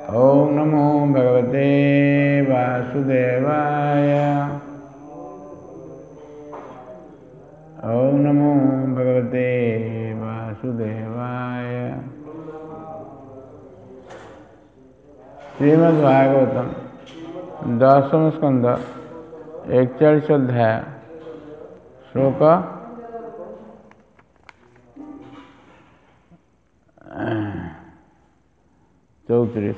ओम नमो भगवते वासुदेवाय। ओम नमो भगवते वासुदेवाय। श्रीमद्भागवतम 10म स्कंद 41 अध्याय श्लोक 34।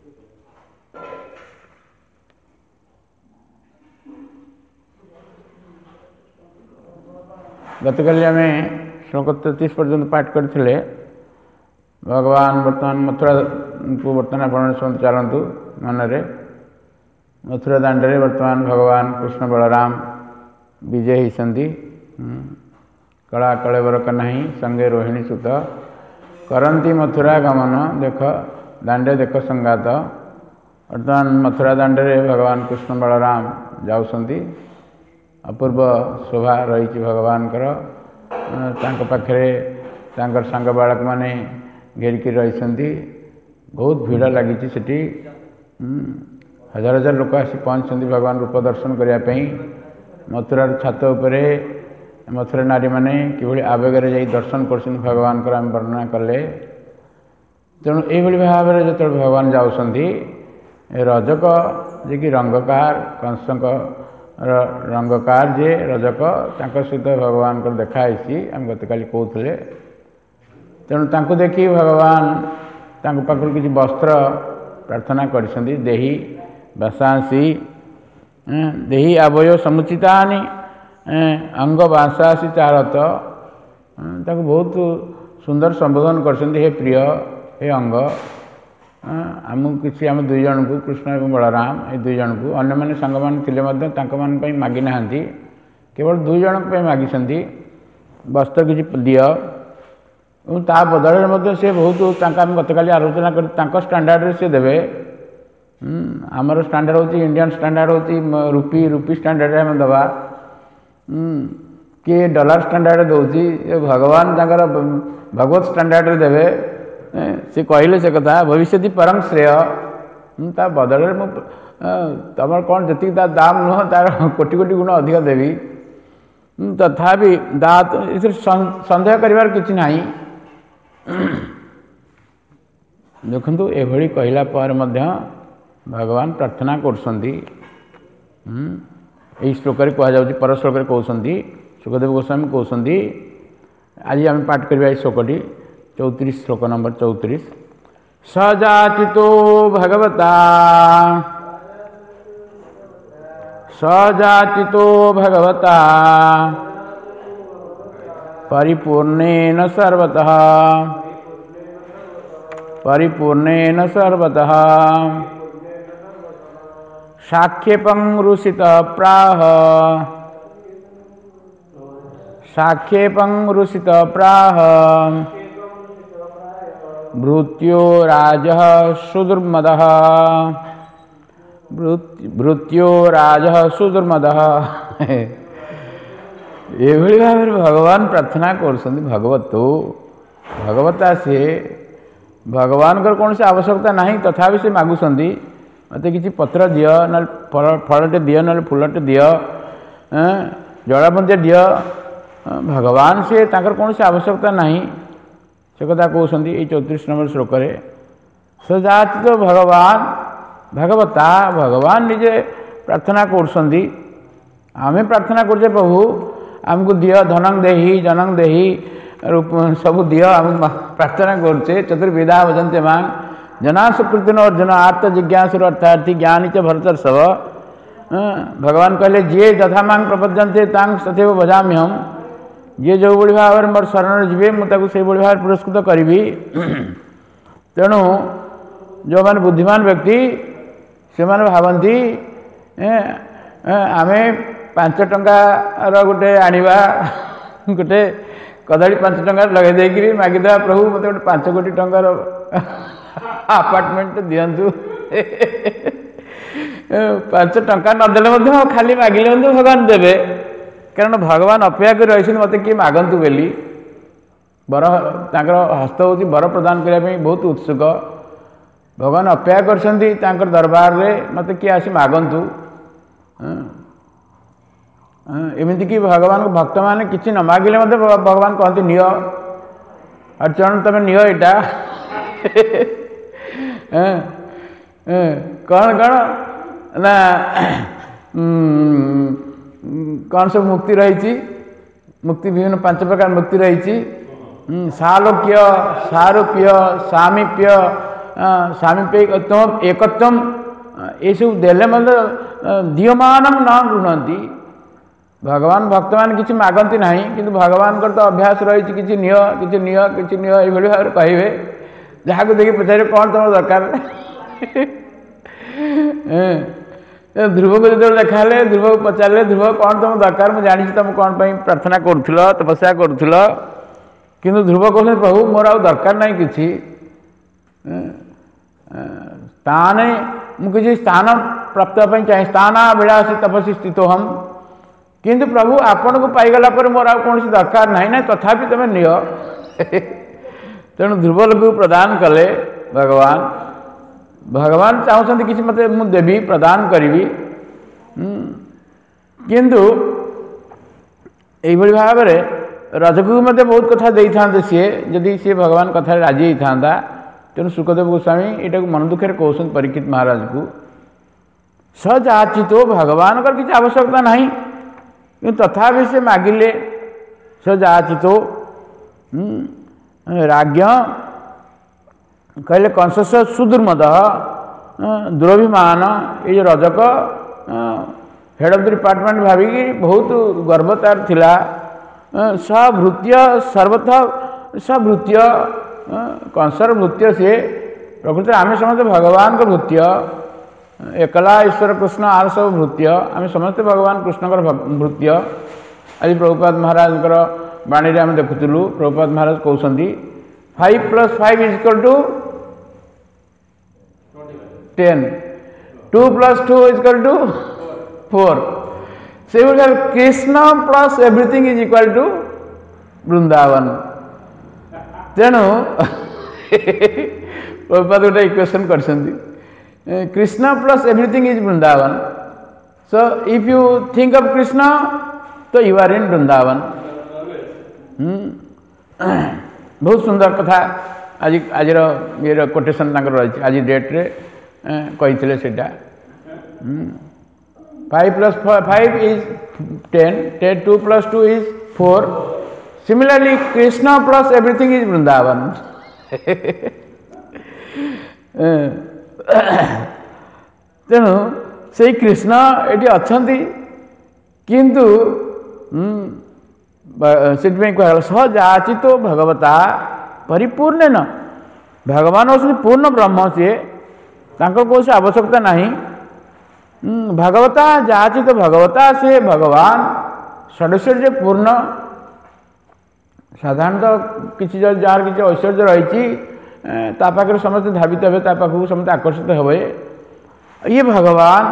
गतकाली आम श्लोक 33 पर्यंत पाठ करते। भगवान वर्तमान मथुरा को वर्तमान आपण चलतु मनरे। मथुरा दांडे वर्तमान भगवान कृष्ण बलराम विजय होती। कला कलेवर कन्हई संगे रोहिणी सुत करंती मथुरा गमन देख दांडे देख संगात। वर्तमान मथुरा दांडे भगवान कृष्ण बलराम जाऊँगी। अपूर्व शोभा रही भगवान पाखे सांग बालक मैंने घेरिकी रही। बहुत भीड़ लगी सेठी। हजार हजार लोक आसी पहुँचते भगवान रूप दर्शन करने। मथुरार छात उपरे मथुरा नारी मैंने किभली आवेगर जा दर्शन कर भगवान वर्णना कले। तेणु यही भाव में जो भगवान जाऊँगी रजक जे कि रंगकार कंसक रंगकार जे रजक सहित भगवान को देखाई आम गतकाली कहते। तेणु तांको देखी भगवान पाखु किसी वस्त्र प्रार्थना करिसेंती। देही बासांसी देही आवयो समुचितानि अंग बासांसी चारत। ताको बहुत सुंदर संबोधन करसेंती। हे प्रिय हे अंग आमको किसी आम दुई जन को कृष्ण और बलराम ये दुई जन को अन्य मैंने सांग मैंने मागी ना केवल दुई जन मागिंट वस्त्र किसी दिय। ता बदल से बहुत गतकाली आलोचना कर स्टांडार्ड से देवे। आमर स्टांडार्ड होती इंडियन स्टांडार्ड होती रूपी स्टांडार्ड आम दबा किए डॉलर स्टांडार्ड दौची। भगवान भगवत स्टांडार्ड देवे से कहले से कथा भविष्य परम श्रेय। ता बदल तुम कौन जी दाम नुह तार कोटि कोटि गुण अधिक देवी। तथापि सन्देह कर किसी ना। देखु एभली कहला पर भगवान प्रार्थना करसंती। श्लोक कहुँ पर श्लोक कहते सुखदेव गोस्वामी कहते। आज आम पाठ करवा श्लोकटी 34 श्लोक नंबर 34। सजाचितो भगवता परिपूर्णेन सर्वतः साख्येपं रुषित प्राह भृत्यो राजः सुदुर्मदः। ये भाव में भगवान प्रार्थना कर भगवता से भगवान कौन से आवश्यकता नहीं तथापि से मागुंट मत किसी पत्र दिय ना फलटे दिय ना फूलटे दिय जड़ाबंदी दिय। भगवान से कौन से आवश्यकता नहीं से कथा कहते। ये 34 नंबर श्लोक सजाति तो भगवता भगवान निजे प्रार्थना करसंती। आमे प्रार्थना करछे प्रभु आमको दिय धनं देहि जनं देहि रूप सब दिय आम प्रार्थना करछे। चतुर्विधा भजन्ते मां जना सुकृतिन अर्जुन आत्म जिज्ञासुर अर्थार्थी ज्ञानी च भरतर्षभ। भगवान कहले जे यथा मां प्रपद्यन्ते तां तथैव भजाम्यहम्। जे जो भाई भाव में मोर शरण जी मुझे से भाव पुरस्कृत करी। तेणु जो मैंने बुद्धिमान व्यक्ति से भावती आम 5 टंकार गोटे आनिबा गोटे कदली 5 टंकार लगे देकरी मागिदा प्रभु मत गोटे 5 कोटी टंकार अपार्टमेंट दिंतु। 5 टंका नदेले खाली मागिले भगवान देवे। कारण भगवान अपेक्षा कर रही मत किए मागंतु बोली बर हस्त हूँ बर प्रदान करने बहुत उत्सुक। भगवान अपेक्षा कर दरबार में मत किए आसी मागंतु एमती कि भगवान भक्त मैंने किसी न मागिले मत भगवान कहते नियो अर्चन तुम नियो एटा कौन कौन ना कौन सब मुक्ति रही मुक्ति विभिन्न 5 प्रकार मुक्ति रही सालोक्य सारूप्य सामीप्य सामीप्यम एकत्वम ये सब देले मतलब दीयमान न गृहती भगवान भक्त मान किसी मागती ना कि भगवान तो अभ्यास रही किसी निय ये भाव कहे जहाँ को देखिए पचारे कौन तुम दरकार ध्रुव को जो देखा ध्रुव को पचारे ध्रुव कौन तुम दरकार मुझे जानी तुम कौन प्रार्थना करुल तपस्या करुल किंतु ध्रुव कहते प्रभु मोर आ दरकार ना कि स्थान मुझे स्थान प्राप्त चाहे स्थानाभिलाषी तपस्वी स्थित हम किंतु प्रभु आपण को पाईगला पर मोर आ कौन दरकार ना तथापि तुम निय तेणु ध्रुव लोक प्रदान कले भगवान भगवान चाहते कि मत मु देवी प्रदान करी किंतु यही भाव में रजक मत बहुत कथा दे था सी जदि सी भगवान कथा राजी होता तेणु सुखदेव गोस्वामी यहाँ मन दुखे कहते परीक्षित महाराज को सजाचितो भगवान का किसी आवश्यकता ना कि तथापि से मागिले सजाचितो राज्ञ कहले कंसस सुदुर्मद दुरभिमान ये जो रजक हेड ऑफ द डिपार्टमेंट भाविकी बहुत गर्व तार थिला सभृत्य सर्वथा सभृत्य कंसर भृत्य से प्रकृति आम समस्त भगवान को भृत्य एकला ईश्वर कृष्ण आर सब भृत्य आम समस्त भगवान कृष्ण भृत्य आज प्रभुपाद महाराज बाणी आम देखुलु प्रभुपाद महाराज कहते 5 + 5 = 10 2 + 2 = 4 से Krishna plus everything is equal to Vrindavan तेणु प्रभुपाद गोटे इक्वेशन कर Krishna plus everything is Vrindavan so if you think of Krishna तो यू आर इन वृंदावन बहुत सुंदर कथा आज आज ये कोटेशन रही आज डेट रे कही से 5 + 5 is 10 2 + 2 is 4 similarly Krishna plus everything is Vrindavan तेणु से कृष्ण ये अच्छा किंतु से सजाची तो भगवता परिपूर्ण न भगवान होती पूर्ण ब्रह्म सी कौन सी आवश्यकता नहीं भगवता जाची तो भगवता से भगवान षडैश्वर्य पूर्ण साधारणतः किसी जार किसी ऐश्वर्य रही पाखे समस्त धावित हे पाखक समस्त आकर्षित हे ये भगवान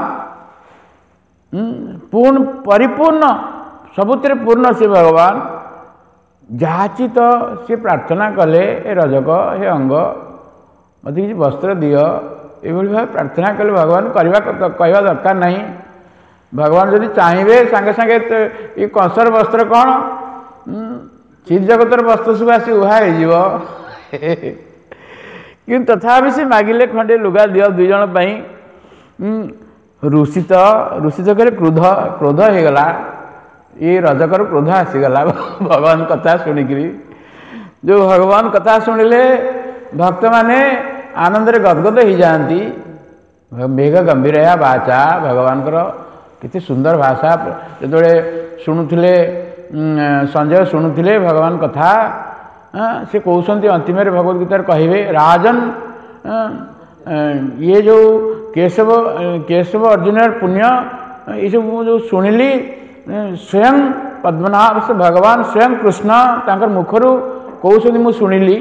पूर्ण परिपूर्ण सबुतिर पूर्ण से भगवान जाची तो सी प्रार्थना कले ए रजक हे अंग मत किसी वस्त्र दियो ये भाव प्रार्थना कले भगवान कहवा दरकार नहीं भगवान जदि चाहिए सांगे सांगे ये कंसर वस्त्र कौन चिर जगतर वस्त्र सब आसी उहा हो कि तथापि से मागिले खंडे लुगा दियो 2 जन ऋषित करे क्रोध क्रोध हो गला ये रजकर क्रोध आसीगला भगवान कथा शुणिकी जो भगवान कथा शुणिले भक्त माने आनंद गदगद हो जाती मेघ गंभीर बाचा भगवान कितनी सुंदर भाषा जो शुणुले संजय शुणुले भगवान कथा से कहते अंतिम भगवद गीतार कहे राजन ये जो केशव अर्जुन पुण्य ये सब जो शुणिली स्वयं पद्मनाभ से भगवान स्वयं कृष्ण तांकर मुखरू कहते मुझे शुणिली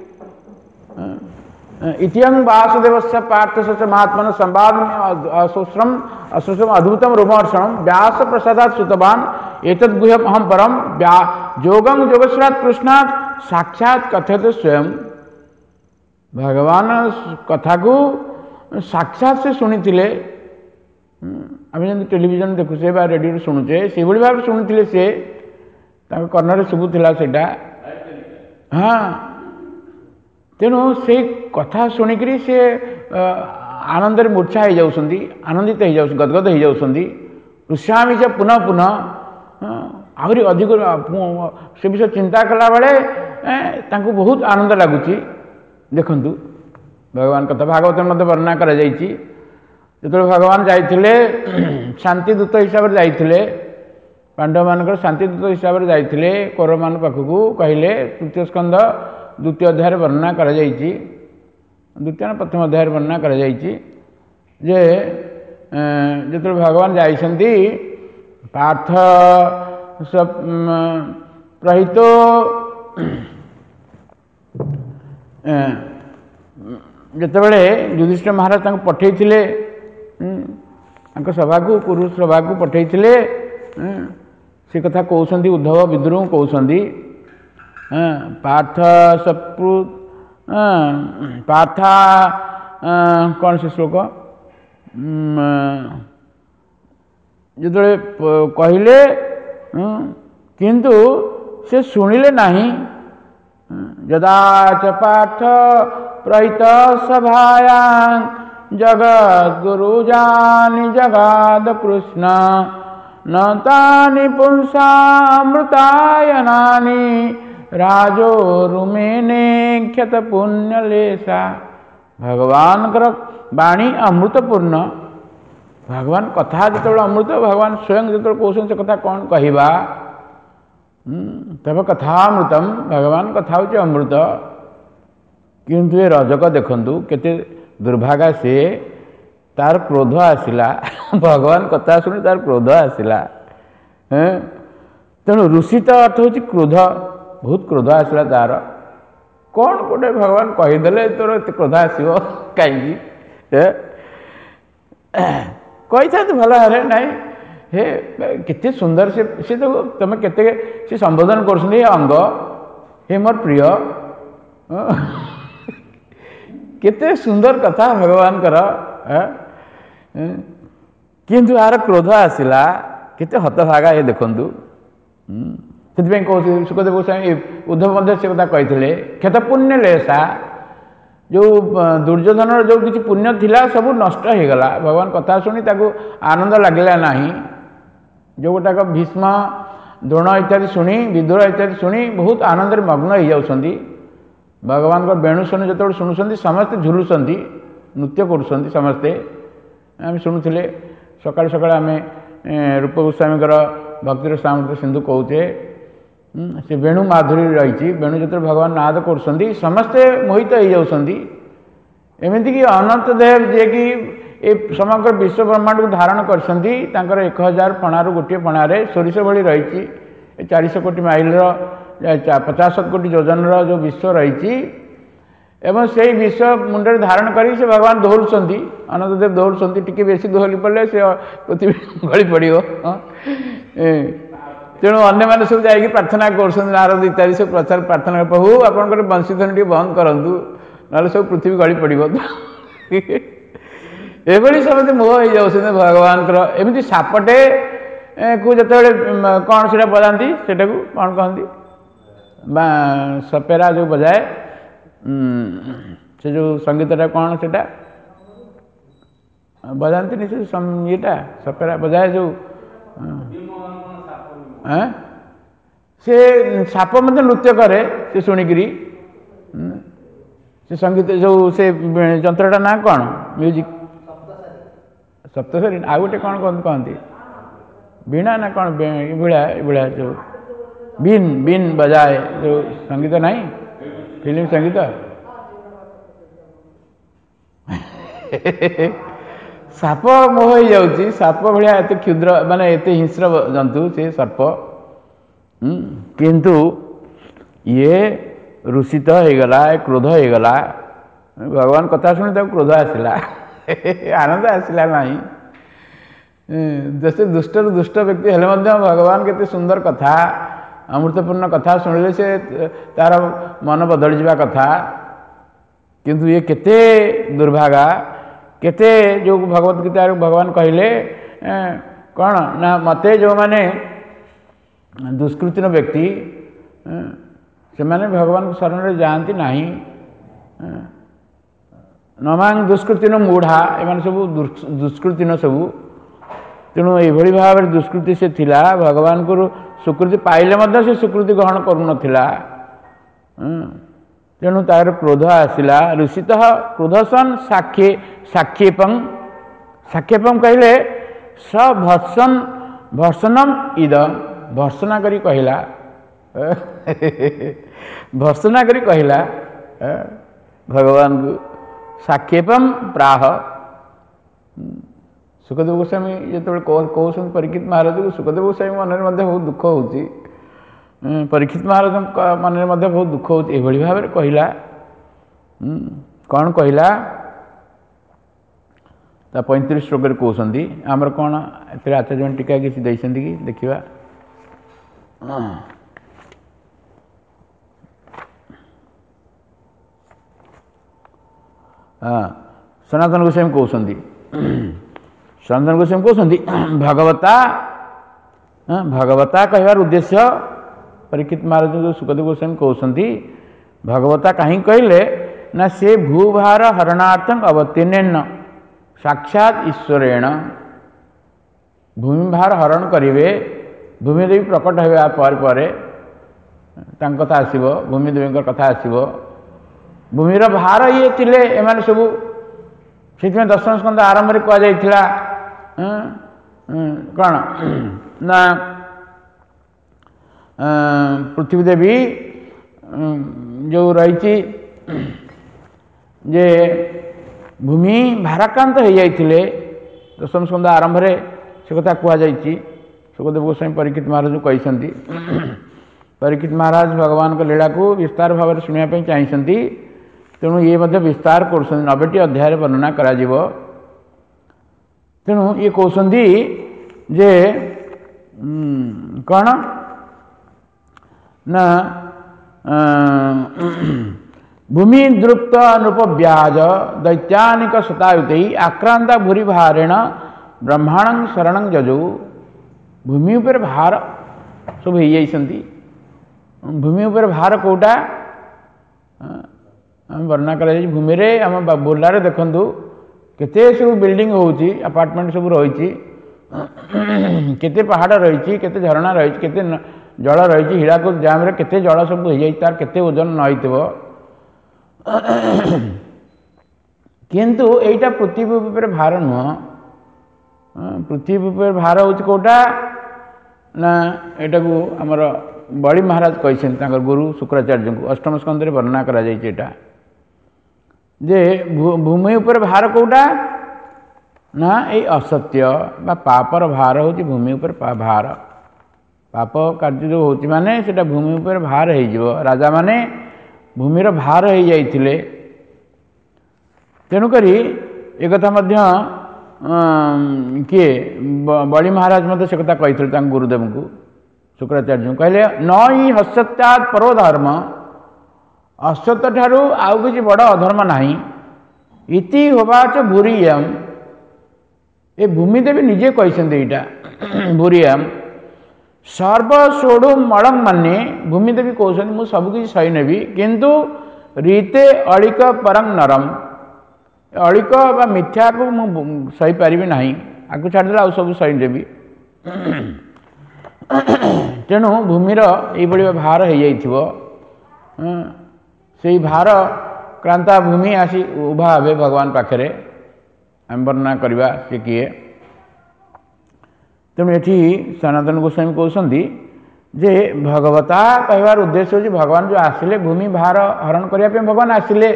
इतियं वासुदेवस्य पार्थस्य च महात्मन संवाद अशुश्रम अद्भुतम रोमहर्षणम व्यास प्रसादात् श्रुतवान एतद् गुह्यम् अहं परम योगं योगेश्वरात् कृष्णात् साक्षात् कथयते स्वयं भगवान कथा को साक्षात से शुणी आम जब टेलीविजन देखुचे बा रेडियो शुणुचे से भाव शुणी सी कर्णर शुभुला सेटा हाँ तेणु से कथा शुणिकी सी आनंद मूर्छा हो जाती आनंदित हो जा गदगद हो जाती उत्साही से पुनः पुनः आहरी अधिक से विषय चिंता कला बेले बहुत आनंद लगुच देखु भगवान कथा भागवत मध्य वर्णना कर जो भगवान जाइए शांति दूत हिसाब से जाइए पांडव मान शांति दूत हिसाब से जाइए कौरव मान पाखक कहले तृतीय स्कंध द्वितीय अध्याय वर्णना कर द्वितीय प्रथम अध्याय वर्णना कर जो भगवान जाइछन्ति पार्थ प्रहितो जितेबले युधिष्ठिर महाराज पठे सभा को पुरुष सभा को पठे से कथा कहते उद्धव विद्रोह कहते पार्थ सप्रु पार्था कौन से श्लोक जो कहले किंतु से शुणिले नहीं यदा च पार्थ प्रहित सभायां जगद्गुरु जानि जगाद कृष्ण न तानि पुंसामृतायनानि राजो रुमेने क्षत पुण्यलेशा भगवान वाणी अमृतपूर्ण भगवान कथा जो अमृत भगवान स्वयं जो कहते से कथा कौन कहवा तब कथामृतम भगवान कथा हूँ अमृत किंतु ये रजक देखु केते दुर्भागा से तार क्रोध आसला भगवान कथा शुणी तार क्रोध आसला तेणु ऋषित अर्थ हूँ क्रोध बहुत क्रोध आसला तार कौन गोटे भगवान कहीदेले तोर एत क्रोध आसो कहीं कही था भल अरे नाई हे केते सुंदर से तो तुम केते से संबोधन कर अंग हे मोर प्रिय केते सुंदर कथा भगवान कर किंतु यार क्रोध आसला केते हतभागा ये देखु से कहते सुखदेव गोस्वामी उद्धव मध्य से कथा कही क्षत पुण्य लेशा जो दुर्योधन जो किसी पुण्य थिला सब नष्ट हो गला भगवान कथा शुणी आनंद लगला नहीं जो गोटाक भीष्म द्रोण इत्यादि शुणी विदुर इत्यादि शुणी बहुत आनंद मग्न हो जाती भगवान को वेणु शुणी जो शुणुंट समस्ते झुलुंट नृत्य कर समस्ते आम शुणुले सकाल सकाल आम रूप गोस्वामी भक्तिर सामुद्र सिंधु कहते से वेणु माधुरी रही वेणु जो भगवान नाद कर समस्ते मोहित हो जाती एमती कि अनंत देव जे कि समग्र विश्व ब्रह्मांड को धारण कर 1000 फणार गोटे फणार सोरिष भली रही 400 कोटी माइल 50 कोटी योजन जो विश्व रही एवं से विश्व मुंडे धारण कर भगवान दोहरुंट अनंत देव दोहरुंट टी बेसी दोहली पड़े से पृथ्वी गली पड़ तेणु अन्य मैंने सब जाकि प्रार्थना कर नारद इत्यादि सब प्रचार प्रार्थना प्रभु आपंकर बंशीधन टी बंद करूँ ना सब पृथ्वी गली पड़ एभली समझे मोह हो जाते भगवान एमती सापटे को जो कौन से बजाती से कौन कहती सपेरा जो बजाए से जो संगीतटा कौन से बजाती नहीं से येटा सपेरा बजाए जो से साप मत नृत्य करे से शुणिकी से संगीत जो से जंत्रटा ना कौन म्यूजिक सप्तशरी आ गोटे कौन कहती वीणा ना कौन भिड़ा जो बीन बीन बजाए जो संगीत नहीं फिल्म संगीत साप मोह हो जाऊँगी साप भाया एत क्षुद्र माने एत हिंस्र जंतु से सर्प किंतु ये रुषित होगला क्रोध होगला भगवान कथा शुणी क्रोध आसला आनंद आसला नहीं जैसे दुष्ट दुष्ट व्यक्ति हेले भगवान केते सुंदर कथा अमृतपूर्ण कथा शुणिले से तार मन बदली जा कथा किंतु ये केते दुर्भागा केते जो भगवत गीता भगवान कहले कौन ना मते जो माने दुष्कृतिन व्यक्ति से माने भगवान शरण रे जाती नहीं नमांग दुष्कृतिन मूढ़ा एम सब दुष्कृतिन सबू तेणु ये भाव में दुष्कृति से थिला भगवान को स्वीकृति पाइले से स्वीकृति ग्रहण करूनथिला तेणु तार क्रोध आसला ऋषित क्रोधसन साक्षेपं कहले सभर्सन भर्सनम इद भर्सना करी कहला भर्सना करी कहला भगवान को साक्षेपम प्राह सुखदेव गोस्वामी जो कहते परीक्षित महाराज को सुखदेव गोस्वामी मन में बहुत दुख होती परीक्षित महाराज मन में बहुत दुख होती भाव में कहला कौन कहला 35 श्लोक कहते आमर कौन ए आचार्य टीका किसी देते कि देखा सनातन गोस्वामी कहते सनातन गोस्वामी कहते भगवता कहवार उद्देश्य परीक्षित महाराज जो सुखदेव गोस्वामी कहते भगवता कहीं कहले ना से भूभार हरणार्थं अवतीर्णेन साक्षात ईश्वरेण भूमि भार हरण करेंगे भूमिदेवी प्रकट होगा पर कथा आसब भूमिदेवी कथा आसब भूमिर भार ये थिले एमाने सबू से दशम स्कंद आरंभ में कहुला कौन ना पृथ्वी देवी जो रही जे भूमि भाराक्रांत हो जाते दशम स्कंद आरंभ में से कथा कहुई सुखदेव गोस्वामी परीक्षित महाराज कहते परीक्षित महाराज भगवान को लीला को विस्तार भाव में शुणापी चाहती तेणु ये विस्तार कर 90टी अध्याय वर्णना करा तेणु ये कहते जे कौन ना भूमि द्रुप्त नृप व्याज दैत्यानिक शतायुत आक्रांता भूरी भारेण ब्रह्मांड शरण जजु भूमि उपर भार सब हो जाती भूमि उपर भार कोटा वर्णना कर भूमि रे आम बुर्लारे देखु केते सब बिल्डिंग होची अपार्टमेंट सब रही केते पहाड़ रही केते झरणा रही केते जल रही हीराकुद डैम रे केते जल सब हो जाए तार केते ओजन नईथो किंतु एटा पृथ्वी उपर भार नुह पृथ्वी उपर भार हूँ कौटा ना एटा को आमर बड़ी महाराज कहते गुरु शुक्राचार्य को अष्टम स्कंद वर्णना करा जे भूमि उपर भार कौटा ना ये असत्य बा पापर भार हूँ भूमि उपर भार पाप कार्य जो होती माने सेटा भूमि उपर भार हो राजा माने भूमिर भार हो जाइथिले तेणुक एक किए बड़ी महाराज मत से कथा कहते गुरुदेव को शुक्राचार्य कहले न ही हस्यत्याद परो धर्म असत्य ठारू आउ किसी बड़ अधर्म नहीं इति होवाच भूरियम ये भूमिदेवी निजे कहते यहाँ भूरियम सर्वसोड़ु मलंग माने भूमिदेवी कहते मुझे सबकि सही नेबी किंतु रीते अलिक परम नरम अलिक बा मिथ्या को सही पारि नहीं आगे छाड़देला आ सब सही देवी तेणु भूमिर ये भार हो जाइथिबो से भार क्रांता भूमि आसी उभा हे भगवान पाखे आम वर्णना करवा से किए तेणु ये सनातन गोस्वामी कहते जे भगवता कहवार उद्देश्य हो भगवान जो आसिले भूमि भार हरण करने भगवान आसिले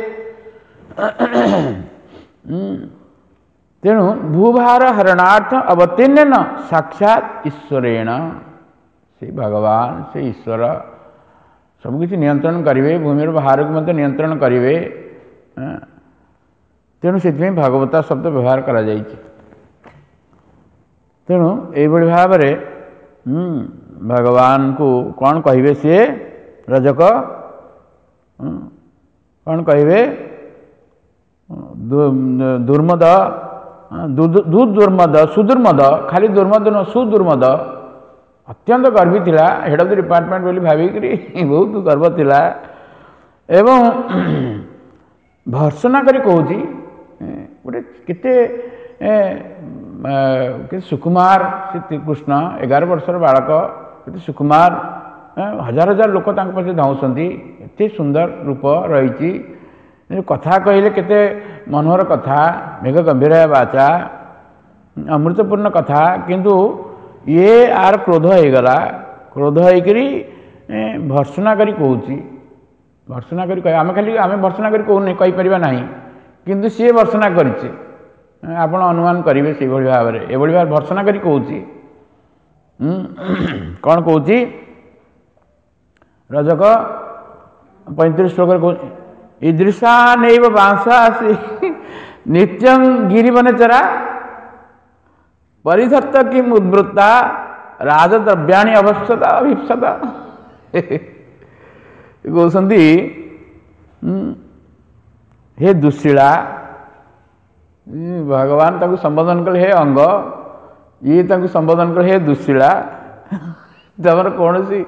तेणु भूभार हरणार्थ अवतीर्ण साक्षात ईश्वरेण से भगवान से ईश्वर सबकि नियंत्रण करेंगे भूमिर भार को मत नियंत्रण करेंगे तेणु से भागवता शब्द व्यवहार करा तेणु ये भाव में भगवान को कौन कहे सी रजक कौन कहे दुर्मद दुर्मद सुदुर्मद खाली दुर्मद न सुदुर्मद अत्यंत गर्वी थिला हेड ऑफ द डिपार्टमेंट बोली भाविकी बहुत गर्व थिला एवं भर्सना करी कहूँ गोटे केते सुकुमार श्रीकृष्ण 11 वर्षर बालक केते सुकुमार हजार हजार लोक पाखे धाउंसती एते सुंदर रूप रही कथा कहले केते मनोहर कथा मेघ गंभीर बाचा अमृतपूर्ण कथा किंतु ये आर क्रोध हो गला क्रोध होकरी भर्सना करी कहूँ भर्सना करी आम खाली आम भर्सना करी कहूँ कही परिबा नहीं किंतु सी भर्सना करिছে आपण अनुमान करेंगे से भाव में ये भाव भर्सना करी कहूँ कौन कहूँ रजक 35 श्लोक कहूँ ईदृशा नैव बांसासी नित्यं गिरिवनचरा परिधत्त किम उद्वृत्ता राजद्रव्याणि अभक्षता अभिप्सता कहते हे दुशीला भगवान ताको संबोधन कले हे अंग ये ताको संबोधन कले हे दुशीला तमर कौन सी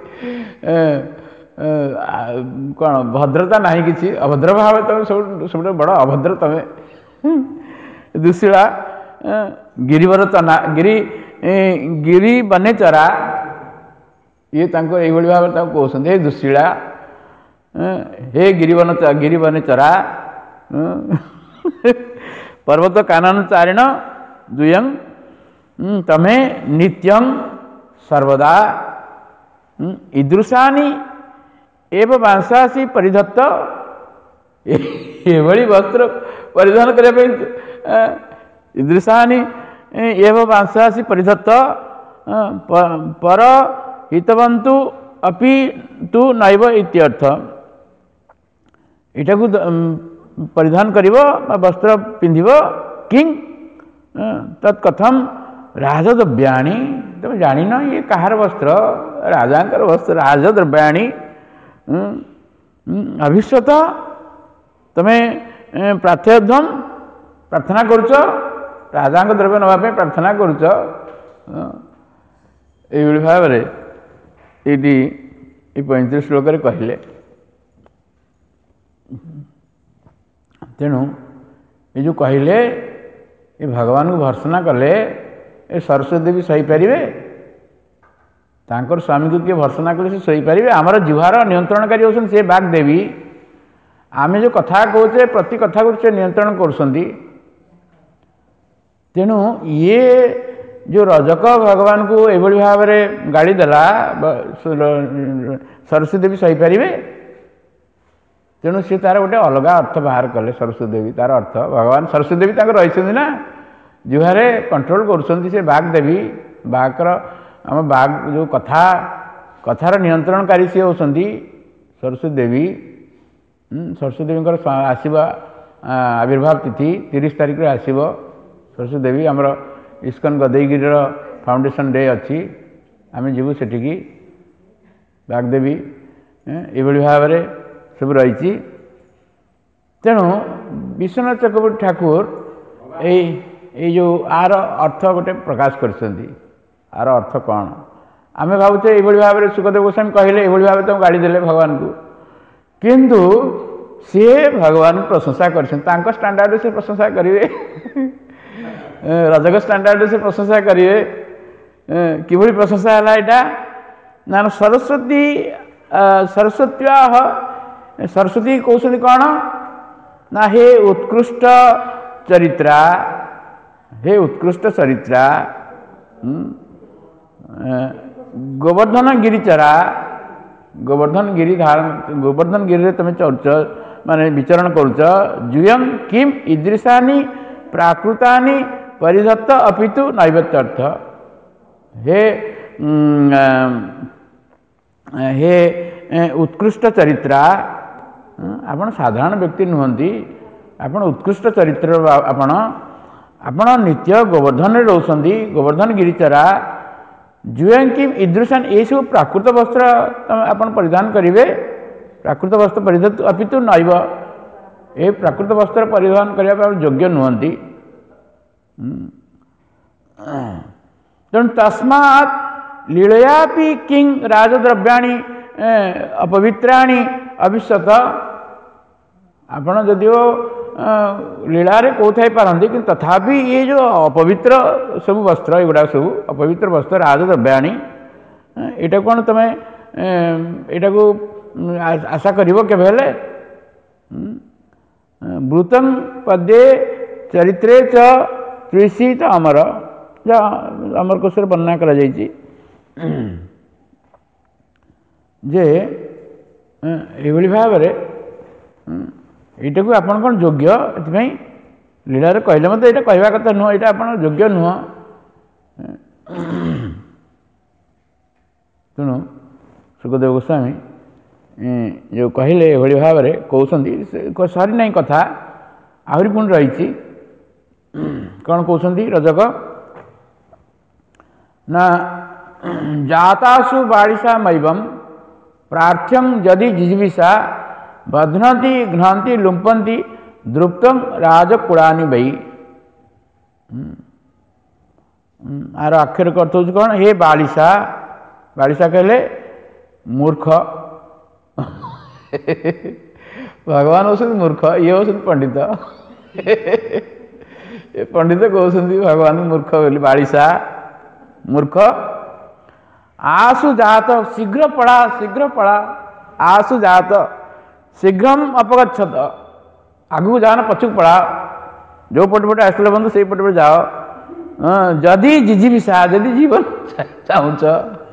कौन भद्रता नहीं किसी अभद्र भाव तुम सब बड़ अभद्र तमें दुशीला गिरिवर चना गिरी बने चरा ये ये भाव कहते हे दुशीला हे गिरिवन चरा पर्वत कानन चारिण दुयं तमें नित्यं सर्वदा ईदृशानि एव बांसासी परिधत्त ये वस्त्र परिधान करने ईदृशानि एव बांसासी परिधत्त पर हितवन्तु अपि तु नैव इत्यर्थ इटा को परिधान करिव वस्त्र पिंधिव किं तत्कथम राजद्रव्याणि तुम जानी न ये कहार वस्त्र राजांकर वस्त्र राजद्रव्याणि अभिष्यत तुम्हें प्रार्थ्यध्वम प्रार्थना करुच राजा द्रव्य नापे प्रार्थना करुच ये भाव में ये 35 श्लोक कहले तेणु ये जो कहले ये भगवान को भर्सना कले ये सरस्वती देवी सही पारे तांकर स्वामी को किए भर्सना कले से सही पारे आमर जिह्वार नियंत्रणकारी होती से बाग देवी आमे जो कथा कहचे प्रति कथा को से नियंत्रण करुँच तेणु ये जो रजक भगवान को ये भाव में गाड़ी देला सरस्वती देवी सही पारे तेणु सी तार गोटे अलग अर्थ बाहर कले सरस्वती देवी तार अर्थ भगवान सरस्वती देवी रही ना जुहारे कंट्रोल कर बाघ देवी बाघर आम बाघ जो कथा कथार नियंत्रणकारी सी होती सरस्वती देवी सरस्वती देवी आसवा आविर्भाव तिथि 30 तारीख आसव सरस्वती देवी आमर इस्कन गदेगिरी फाउंडेशन डे अच्छी आम जीवु सेठिकी बाघ देवी ये भाव में सब रही तेणु विश्वनाथ चक्रवर्ती ठाकुर ये जो आर अर्थ गोटे प्रकाश कर आर अर्थ कौन आम भावचे ये भाव में सुखदेव गोस्वामी कहले ये भाव में गाड़ी देले भगवान को किंतु सी भगवान प्रशंसा कर स्टैंडर्ड से प्रशंसा करेंगे रजक स्टैंडर्ड से प्रशंसा करेंगे किभली प्रशंसा है यहाँ ना सरस्वती सरस्वत्या सरस्वती कहते कौन ना हे उत्कृष्ट चरित्रा हे उत्कृष्ट चरित्रा गोवर्धन गिरिचरा गोवर्धन गिरी धारण गोवर्धन गिरी तुम चौच माने विचरण करुच जुयं किम ईदृशानि प्राकृतानि परिधत्त अपितु नैवत्यर्थ हे हे उत्कृष्ट चरित्रा आपण साधारण व्यक्ति नुहंती आपण उत्कृष्ट चरित्र आपण आपण नित्य गोवर्धन रोचंती गोवर्धन गिरिचरा जुएं किम ईदृशान ये सब प्राकृत वस्त्र आपण परिधान करेंगे प्राकृत वस्त्र परिधान अपितु नैव ए प्राकृत वस्त्र परिधान करने योग्य नुहति। तेणु तस्मात् लीलयापि किं राजद्रव्याणि अपवित्राणि अविश्वत। आपण जदिव लीलारे कौथाई पारती कि तथापि ये जो अपवित्र सब वस्त्र एगुड़ा सब अपवित्र वस्त्र राजद्रव्याणि एटा कौन तुम एटा को आशा करिवो केबे हेले। ब्रूतं पद्ये चरित्रे च त्रिशीत अमर जा अमर कोशर वर्णना करा जायछि जे एभली भाव एटा को आपण कौन योग्य एथि लीला कहले मत ये कहवा कथा नुह ये आप योग्य नुह। तेणु सुखदेव गोस्वामी जो कहले एभली भाव कहते सरी ना कथा आहरी पुणी रही कौन कहते रजक ना जातासु बालिशा मैवम प्रार्थ्यम जदि जिजीविषा बध्नति घ्नन्ति लुम्पन्ति द्रुप्तम राजकुलानि वै। आर अक्षर अर्थ हूँ कौन हे बालिशा बालिशा कहले मूर्ख भगवान हूँ मूर्ख ये हूँ पंडित ये पंडित कहते भगवान मूर्ख बोली बालिशा मूर्ख। आसु जात शीघ्र पड़ा आसु जात शीघ्रम अपगछत आगू जाओ पछक पड़ा जो पटे पटे आसले बंधु से पटे पटे जाओ जदि जिजीविषा जदि जीवन चाहूच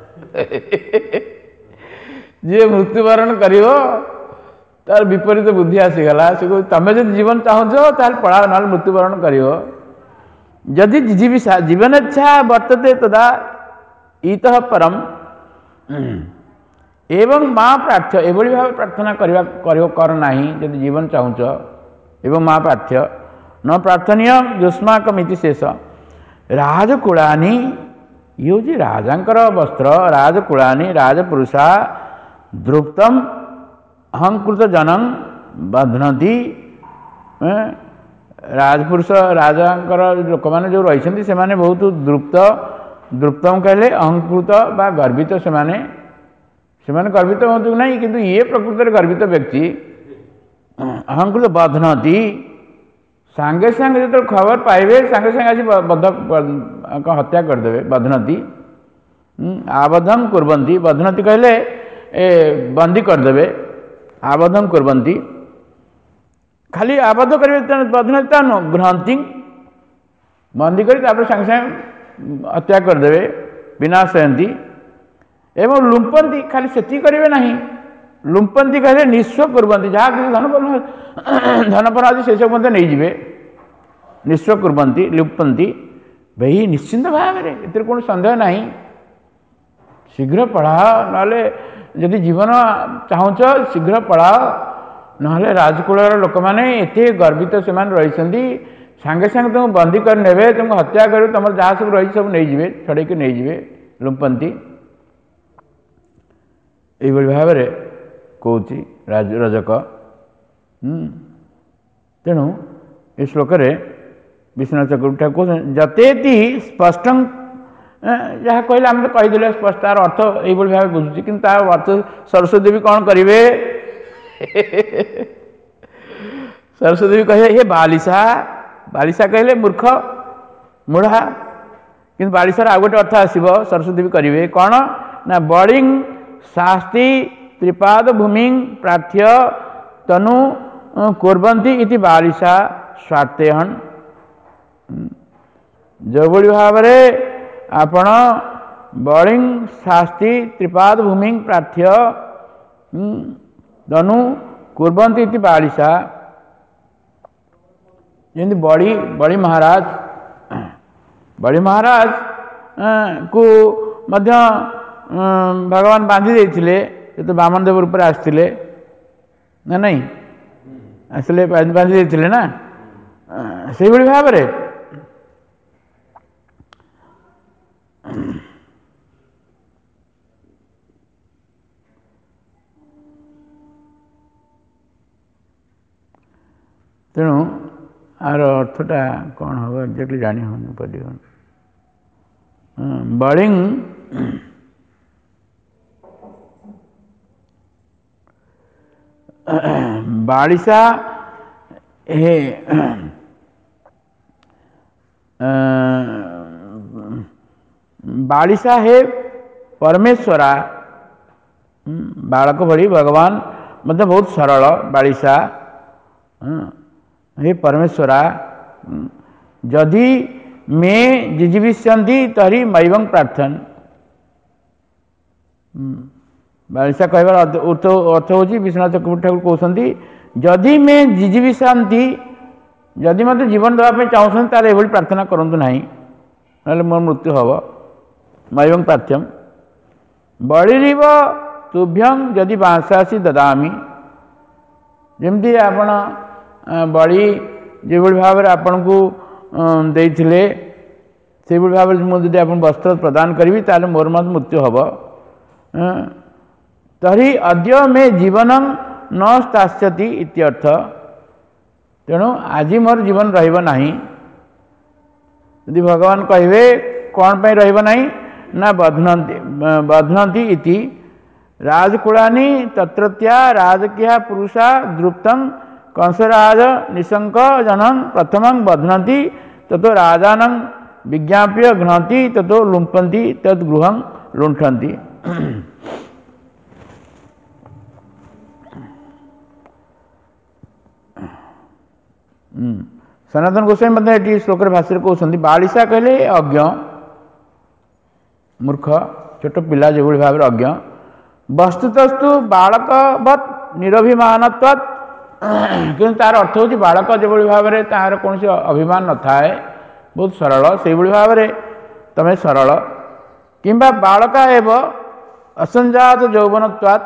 जी मृत्युवरण कर तार विपरीत बुद्धि आसीगला से तुम जब जीवन चाहूच ताल पड़ा ना मृत्युवरण कर जदि जिजीविषा जीवन इच्छा वर्तते तदा ईतः परम एवं माँ प्रार्थ्य एभली भाव प्रार्थना कर नहीं जदि जीवन चाहूच एवं माँ प्रार्थ्य न प्रार्थनीय युष्माकमिति शेष। राजकुलानि ये हूँ राजांकर वस्त्र राजकुलानि राजपुरुषा द्रुप्तम अहंकृत जनम बध्नति। राजपुरुष राजांकर लोक मैंने जो रही से बहुत द्रुप्तम कहले अहंकृत बा गर्वित से गर्वित हूँ कि नहीं किंतु ये प्रकृत गर्वित व्यक्ति अहंकृत बध्नति सांगे सांगे जो खबर पाइबे सांगे सांगे आज हत्या करदे बध्नति। आबद्धम कुर्वन्ति बध्नति कहले बंदी करदे आबद्धम कुर्वन्ति खाली आबद्ध करेंगे बध्नति ता नुह घ्नन्ति बंदी कर सांगे सांगे हत्या करदे विनाशयन्ति। एवं लुम्पन्ति खाली से करेंगे नहीं लुम्पन्ति कहले निस्व कुर्वन्ति जहाँ किसी धनपन आदि से सब नहीं जीवे निस्व कुर्वन्ति लुप्पन्ति वही निश्चिंत भाव में एतिर कौन संदेह नहीं। शीघ्र पढ़ाओ नाले यदि जीवन चाहूच शीघ्र पढ़ाओ नाले राजकुल लोक मैंने एत गर्वित से रही सांगे सांगे तुम बंदी कर नेबे तुमको हत्या कर तुम जहाँ सब रही सब नहीं जीवे छड़े नहीं जीवे लुम्पन्ति यही भाव में कौची रजक। तेणु ये श्लोक विष्णु चक्रवर्ती कौन जतेति स्पष्ट जहाँ कहले आम तो कहीदे स्पष्ट तार अर्थ यही भाव बुझुची कि तार अर्थ सरस्वती देवी कौन करेंगे सरस्वती देवी कहे हे बालिशा बालिशा कहले मूर्ख मूढ़ा कि बालिशार आउ गोटे अर्थ आसो सरस्वती देवी करेंगे कौन ना बलिंग शास्ति त्रिपाद भूमि प्रार्थ्य तनु कुर्वन्ति इति बालिशा स्वार्थेहन। जो भली भाव आपण बलिंग शास्ति त्रिपाद भूमि प्रार्थ्य तनु कुर्वन्ति इति बालिशा जमी बड़ी महाराज को मध्य भगवान बांधी देते तो बामन देव रूप आसते ना नहीं आसले बांधी देते ना से भाव में ତେଣୁ ଆର ଅର୍ଥଟା କ'ଣ ହେବ ଏକ୍ଜାକ୍ଟଲି ଜାଣି ହେଉନି ପାରିବନି। ବଳିଂ बालिशा हे बालिशा हे परमेश्वरा बालक भली भगवान मतलब बहुत सरल बालिशा हे परमेश्वरा जदि मे जिजीविष्यन्ति तरी मैवं प्रार्थन बालिशा कहबार अर्थ हूँ विश्वनाथ चक्रवर्ती ठाकुर कहते जदि मे जिजीविषांति जदि मत जीवन देवाई चाहते तार ये प्रार्थना करूँ ना ना मोर मृत्यु हम मैवं प्रार्थ्यम बलिव तुभ्यं जदि बांसासी ददामी जमती आपण बलि जो भाव आपण को देते से भाव मुझे आप वस्त्र प्रदान करी ताल मोर मत मृत्यु हम तरी अद्य मे जीवन न स्थास्यति इत्यर्थ तेणु आज मोर जीवन रहिबो नाही यदि भगवान कहे कौन पे रहिबो नाही ना बध्नन्ति इति राजकुलानि तत्रत्या राजकीय पुरुषा द्रुप्तं कंसराज निशंक जनं प्रथमं बध्नन्ति ततो राजानं विज्ञाप्य घ्नन्ति ततो लुम्पन्ति तद्गृहं लुण्ठन्ति। सनातन गोस्वामी मतलब ये श्लोक भाष्य कहते बालिशा कहले अज्ञ मूर्ख छोट पिला जो भाव अज्ञ वस्तुतस्तु बालकवत निरभिमानत्वात् कि तार अर्थ हूँ बालक जो भाव में तार कौन अभिमान न थाए बहुत सरल से भाव में तमें सरल किंबा बालका एव असंजात यौवनत्वात्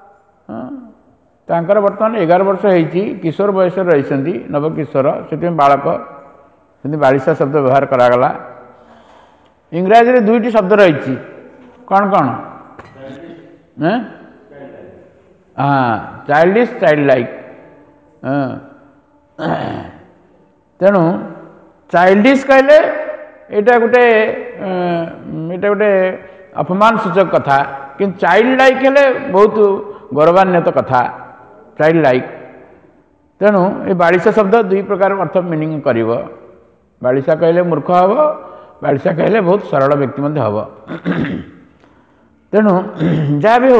तांकर बर्तमान 11 वर्ष होती किशोर बयस रही नवकिशोर से बालक से बालिशा शब्द व्यवहार करागला इंग्राजी रे 2टी शब्द रही कौन कौन हाँ चाइल्डिश चाइल्ड लाइक तेणु चाइल्डिश कहले यहाँ गोटे अपमान सूचक कथा कि चाइल्ड लाइक हेले बहुत गौरवान्वित कथा चाइल्ड लाइक तेणु ये बालिशा शब्द 2 प्रकार अर्थ मीनिंग कर बालिशा कहले मूर्ख हम बालिशा कहले बहुत सरल व्यक्ति हम तेणु जहाँ भी हो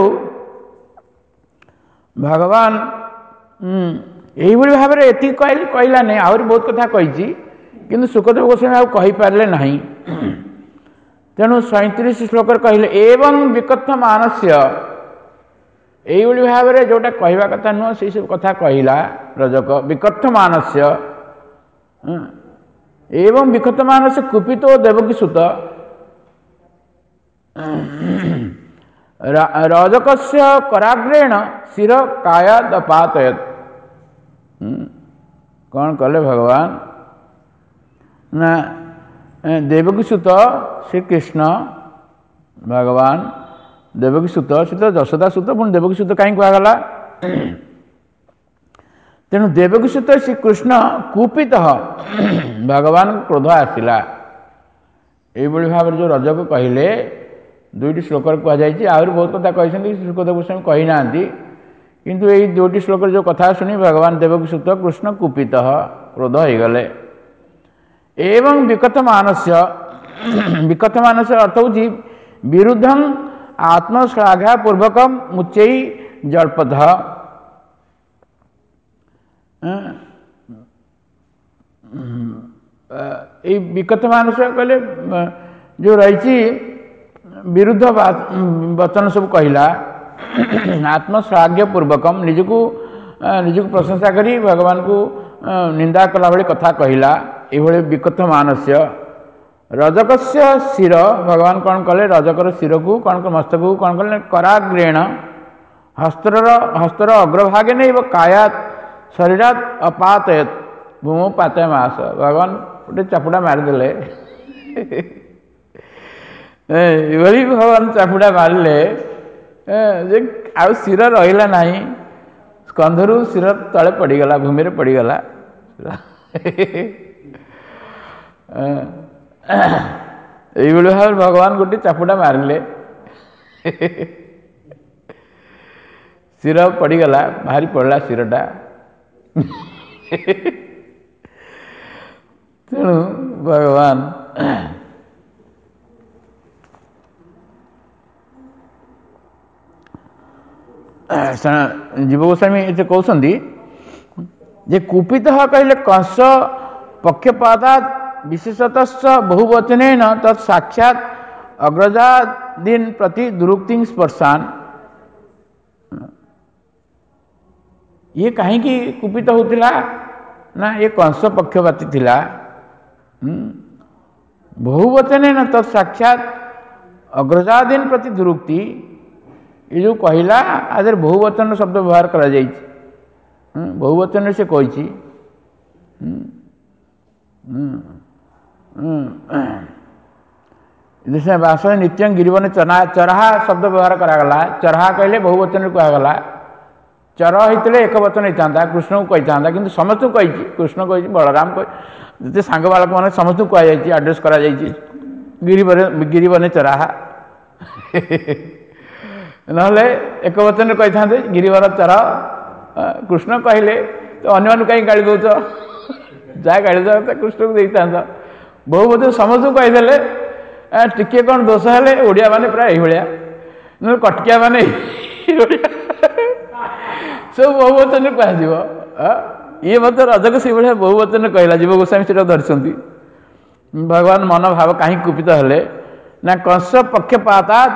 भगवान यही भाव में ये कहला नहीं आहरी बहुत कथा कही किंतु सुखदेव गोस्वामी आउ कही पारे ना तेणु 37 श्लोक कहले एवं विकथ मानस्य यही भाव में जोटा कहवा कथा नुह से सब कथा कहला रजक विकथ मानस्य एवं विकथ मानस्य कुपितो देवकी सुत रजकस्य कराग्रेण शिर कायादपातयत कौन कले भगवान ना देवकी सुत श्री कृष्ण भगवान देवकी सुत से तो यशोदा सुत पुणी देवकी सुत कहीं कहगला तेणु देवकी सुत श्री कृष्ण कुपित भगवान क्रोध आसला यही भाव जो रजक कहले 2टी श्लोक कहुई आहरी बहुत कथा कही सुखदेव गोस्वामी कही ना किंतु यही 2टी श्लोक जो कथा शुणी भगवान देवकी सुत कृष्ण कुपित क्रोध हो गले एवं विकथ मानस्य अर्थ हूँ विरुद्धम आत्मश्लाघा पूर्वक मुच्चै जल्पथ विकथ मानस कहले जो रही विरुद्ध वचन सब कहला आत्मश्लाघ्य पूर्वकम निजको प्रशंसा करी भगवान को निंदा कला भाई कथा कहला ये विकथ मानस्य रजकस्य शिर भगवान कौन कले रजकर शिर को कौन मस्तक को कौन कले कराग्रेण हस्तर अग्रभागे नहीं वो कायात शरीरात अपातयत भूमो पातय मास भगवान गोटे चापुड़ा मारिदेले ये भगवान चापुड़ा मारे आउ शिर रहा ना स्कंधरू शिर तले पड़गला भूमि पड़गला এইভাবে ভাবে ভগବାନ ଗୋଟିଏ ଚାପୁଡ଼ା ମାରିଲେ, ଶିର ପଡ଼ିଗଲା, ବାହାରି ପଡ଼ିଲା ଶିରଟା। ତେଣୁ ଭଗବାନ ଜୀବ ଗୋସ୍ୱାମୀ ଏତେ କହୁଛନ୍ତି ଯେ କୁପିତ କହିଲେ କଂସ ପକ୍ଷପାତାତ୍ ବିଶେଷତଃ ବହୁବଚନେନ ତତ୍ ସାକ୍ଷାତ୍ ଅଗ୍ରଜାଦୀନ ପ୍ରତି ଦୁରୁକ୍ତି ସ୍ପର୍ଶାନ୍। ଇଏ କାହିଁକି କୁପିତ ହେଉଥିଲା ନା ଏ କଂସ ପକ୍ଷପାତୀ ଥିଲା। ବହୁବଚନେନ ତତ୍ ସାକ୍ଷାତ୍ ଅଗ୍ରଜାଦୀନ ପ୍ରତି ଦୁରୁକ୍ତି, ଏ ଯେଉଁ କହିଲା ଆଦେହରେ ବହୁବଚନ ଶବ୍ଦ ବ୍ୟବହାର କରାଯାଇଛି। ବହୁବଚନରେ ସେ କହିଛି। ବାସ ନିତ୍ୟଂ ଗିରିବନ ଚରାହା ଶବ୍ଦ ବ୍ୟବହାର କରାଗଲା। ଚରାହା କହିଲେ ବହୁବଚନରେ କୁହାଗଲା। ଚର ହେଇଥିଲେ ଏକ ବଚନ ହେଇଥାନ୍ତା, କୃଷ୍ଣଙ୍କୁ କହିଥାନ୍ତା, କିନ୍ତୁ ସମସ୍ତଙ୍କୁ କହିଛି। କୃଷ୍ଣ କହିଛି, ବଳରାମ କହି, ଯେତେ ସାଙ୍ଗ ବାଳକମାନେ ସମସ୍ତଙ୍କୁ କୁହାଯାଇଛି, ଆଡ୍ରେସ୍ କରାଯାଇଛି ଗିରିବନେ ଚରାହା। ନହେଲେ ଏକ ବଚନରେ କହିଥାନ୍ତେ ଗିରିବର ଚର। କୃଷ୍ଣ କହିଲେ ତ ଅନ୍ୟମାନଙ୍କୁ କାହିଁକି ଗାଳି ଦଉଛ, ଯାହା ଗାଳି ଦେବା କଥା କୃଷ୍ଣଙ୍କୁ ଦେଇଥାନ୍ତ। ବହୁ ବଚନ ସମସ୍ତଙ୍କୁ କହିଦେଲେ ଟିକିଏ କ'ଣ ଦୋଷ ହେଲେ ଓଡ଼ିଆ ମାନେ ପୁରା ଏଇଭଳିଆ, ନହେଲେ କଟକିଆ ମାନେ ଏଇଭଳିଆ, ସବୁ ବହୁ ବଚନରେ କୁହାଯିବ। ଇଏ ମଧ୍ୟ ରଜକୁ ସେଇଭଳିଆ ବହୁ ବଚନରେ କହିଲା। ଜୀବ ଗୋସ୍ୱାମୀ ସେଟା ଧରିଛନ୍ତି। ଭଗବାନ ମନ ଭାବ କାହିଁକି କୁପିତ ହେଲେ ନା କଂସ ପକ୍ଷପାତାତ୍,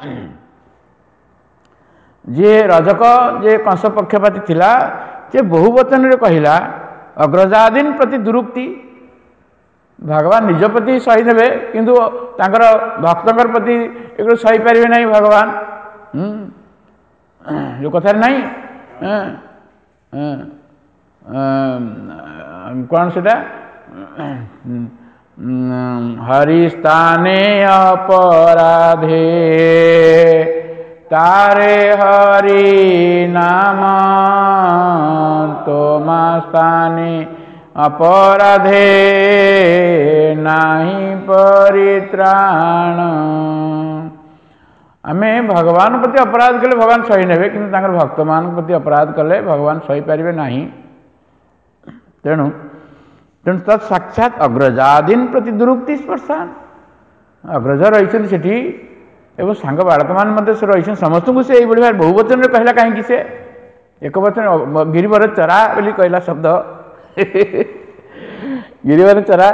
ଯିଏ ରଜକ, ଯିଏ କଂସ ପକ୍ଷପାତୀ ଥିଲା, ସେ ବହୁ ବଚନରେ କହିଲା ଅଗ୍ରଜାଦୀନ ପ୍ରତି ଦୁରୁକ୍ତି। ଭଗବାନ ନିଜ ପ୍ରତି ସହି ନେବେ, କିନ୍ତୁ ତାଙ୍କର ଭକ୍ତଙ୍କର ପ୍ରତି ଏଗୁলো ସହିପାରିବେ ନାହିଁ ଭଗବାନ। ଯେଉଁ କଥାରେ ନାହିଁ କ'ଣ ସେଟା, ହରିସ୍ଥାନେ ଅପରାଧେ ତାରେ ହରି ନାମ ତୋମା ସ୍ଥାନେ ଅପରାଧେ ନାହିଁ ପରିତ୍ରାଣ। ଆମେ ଭଗବାନ ପ୍ରତି ଅପରାଧ କଲେ ଭଗବାନ ସହି ନେବେ, କିନ୍ତୁ ତାଙ୍କର ଭକ୍ତମାନଙ୍କ ପ୍ରତି ଅପରାଧ କଲେ ଭଗବାନ ସହିପାରିବେ ନାହିଁ। ତେଣୁ ତତ୍ ସାକ୍ଷାତ୍ ଅଗ୍ରଜାଦୀନ ପ୍ରତି ଦୁରୁକ୍ତି ସ୍ପର୍ଶାନ୍। ଅଗ୍ରଜ ରହିଛନ୍ତି ସେଠି ଏବଂ ସାଙ୍ଗ ବାଳକମାନେ ମଧ୍ୟ ସେ ରହିଛନ୍ତି, ସମସ୍ତଙ୍କୁ ସେ ଏଇଭଳି ଭାବେ ବହୁ ବଚନରେ କହିଲା। କାହିଁକି ସେ ଏକ ବଚନ ଗିରିବର ଚରା ବୋଲି କହିଲା ଶବ୍ଦ, ଗିରିବର ଚରା।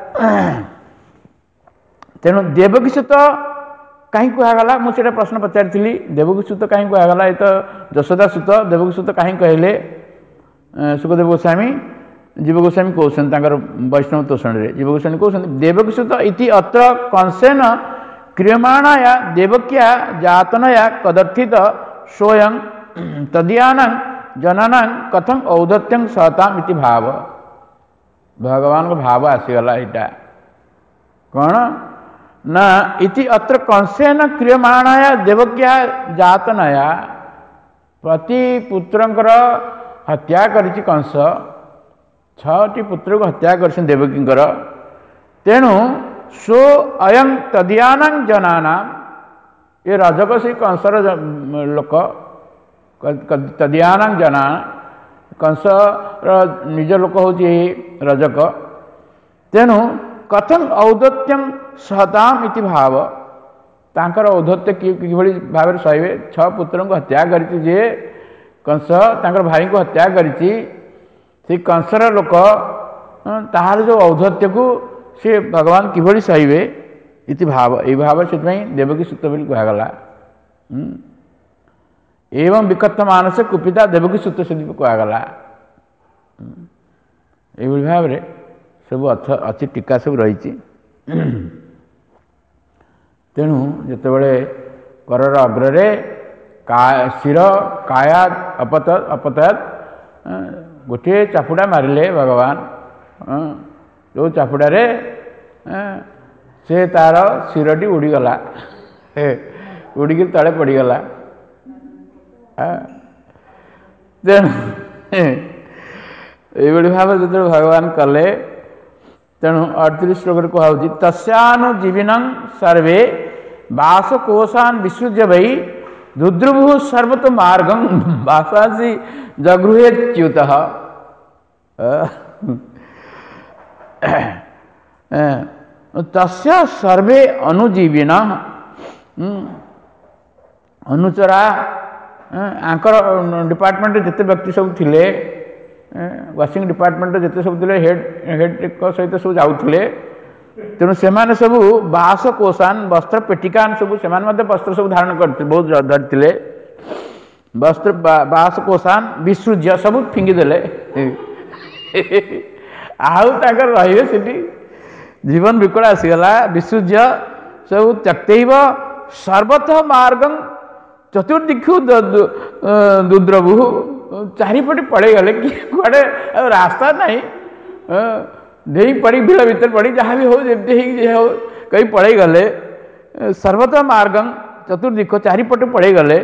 ତେଣୁ ଦେବକୀ ସୁତ କାହିଁକି କୁହାଗଲା, ମୁଁ ସେଇଟା ପ୍ରଶ୍ନ ପଚାରିଥିଲି। ଦେବକୀ ସୁତ କାହିଁକି କୁହାଗଲା, ଏ ତ ଯଶୋଦା ସୁତ, ଦେବକୀ ସୁତ କାହିଁକି କହିଲେ ସୁଖଦେବ ଗୋସ୍ୱାମୀ? ଜୀବ ଗୋସ୍ୱାମୀ କହୁଛନ୍ତି ତାଙ୍କର ବୈଷ୍ଣବ ତୋଷଣରେ, ଜୀବ ଗୋସ୍ୱାମୀ କହୁଛନ୍ତି ଦେବକୀ ସୁତ ଇତି ଅତ୍ର କଂସେନ କ୍ରିୟମାଣାୟା ଦେବକ୍ୟା ଯାତନୟା କଦର୍ଥିତ ସ୍ୱୟଂ ତଦୀୟାନାଂ ଜନାନାଂ କଥଂ ଔଦ୍ଧତ୍ୟଂ ସହତାମ୍ ଇତି ଭାବ। ଭଗବାନଙ୍କ ଭାବ ଆସିଗଲା। ଏଇଟା କ'ଣ ନା ଇତି ଅତ୍ର କଂସେନ କ୍ରିୟମାଣାୟା ଦେବକ୍ୟା ଯାତନୟା, ପ୍ରତି ପୁତ୍ରଙ୍କର ହତ୍ୟା କରିଛି କଂସ। 6ଟି ପୁତ୍ରକୁ ହତ୍ୟା କରିଛନ୍ତି ଦେବକୀଙ୍କର। ତେଣୁ ସୋ ଅୟଂ ତଦୀୟାନାଂ ଜନାନାଂ, ଏ ରଜକ ସେଇ କଂସର ଲୋକ। ତଦୀୟାନାଂ ଜନା, କଂସର ନିଜ ଲୋକ ହେଉଛି ରଜକ। ତେଣୁ କଥଂ ଔଦ୍ଧତ୍ୟଂ ସହତାମ୍ ଇତି ଭାବ, ତାଙ୍କର ଔଦ୍ଧତ୍ୟ କିଭଳି ଭାବରେ ସହିବେ। 6 ପୁତ୍ରଙ୍କୁ ହତ୍ୟା କରିଛି ଯିଏ କଂସ, ତାଙ୍କର ଭାଇଙ୍କୁ ହତ୍ୟା କରିଛି ସେଇ କଂସର ଲୋକ, ତାହାର ଯେଉଁ ଔଦ୍ଧତ୍ୟକୁ ସେ ଭଗବାନ କିଭଳି ସହିବେ ଇତି ଭାବ। ଏଇ ଭାବ ସେଥିପାଇଁ ଦେବକୀ ସୁତ ବୋଲି କୁହାଗଲା। ଏବଂ ବିକଥ ମାନସ କୁପିତା ଦେବକୀ ସୁତ ସେଠି କୁହାଗଲା। ଏଇଭଳି ଭାବରେ ସବୁ ଅଛି, ଟୀକା ସବୁ ରହିଛି। ତେଣୁ ଯେତେବେଳେ କରର ଅଗ୍ରରେ ଶିର କାୟାତ୍ ଅପତୟତ୍, ଗୋଟିଏ ଚାପୁଡ଼ା ମାରିଲେ ଭଗବାନ। ଯେଉଁ ଚାପୁଡ଼ାରେ ସେ ତାର ଶିରଟି ଉଡ଼ିଗଲା, ଉଡ଼ିକି ତଳେ ପଡ଼ିଗଲା। ତେଣୁ ଏଇଭଳି ଭାବରେ ଯେତେବେଳେ ଭଗବାନ କଲେ ତେଣୁ 38 ଶ୍ଲୋକରେ କୁହାଯାଉଛି ତସ୍ୟାନୁଜୀବିନଂ ସର୍ବେ ବାସକୋଶାନ୍ ବିସୃଜ୍ୟ ବୈ ଦୁଦ୍ରୁଭୁ ସର୍ବତ ମାର୍ଗଂ ବାସାଂସି ଜଗୃହେତ୍ୟୁତଃ। ତସ୍ୟ ସର୍ବେ ଅନୁଜୀବିନଃ ଅନୁଚରା ଆଙ୍କର ଡିପାର୍ଟମେଣ୍ଟରେ ଯେତେ ବ୍ୟକ୍ତି ସବୁ ଥିଲେ ୱାସିଂ ଡିପାର୍ଟମେଣ୍ଟରେ ଯେତେ ସବୁ ଥିଲେ ହେଡ୍ଙ୍କ ସହିତ ସବୁ ଯାଉଥିଲେ ତେଣୁ ସେମାନେ ସବୁ ବାସକୋଶାନ୍ ବସ୍ତ୍ର ପେଟିକାନ୍ ସବୁ ସେମାନେ ମଧ୍ୟ ବସ୍ତ୍ର ସବୁ ଧାରଣ କରିଥିଲେ ବହୁତ ଧରିଥିଲେ ବସ୍ତ୍ର ବାସକୋଶାନ୍ ବିସୃଜ୍ୟ ସବୁ ଫିଙ୍ଗିଦେଲେ ଆଉ ତାଙ୍କର ରହିବେ ସେଠି ଜୀବନ ବିକଳ ଆସିଗଲା ବିସୃଜ୍ୟ ସବୁ ତ୍ୟକ୍ତୈବ ସର୍ବତଃ ମାର୍ଗଂ ଚତୁର୍ଦିକ୍ଷୁ ଦୁଦ୍ରବୁ ଚାରିପଟେ ପଳେଇଗଲେ କି କୁଆଡ଼େ ଆଉ ରାସ୍ତା ନାହିଁ ଡେଇଁ ପଡ଼ି ଭିଡ଼ ଭିତରେ ପଡ଼ି ଯାହା ବି ହଉ ଯେମିତି ହେଇକି ହଉ କହି ପଳେଇଗଲେ ସର୍ବତଃ ମାର୍ଗଂ ଚତୁର୍ଦିକ୍ଷ ଚାରିପଟେ ପଳେଇଗଲେ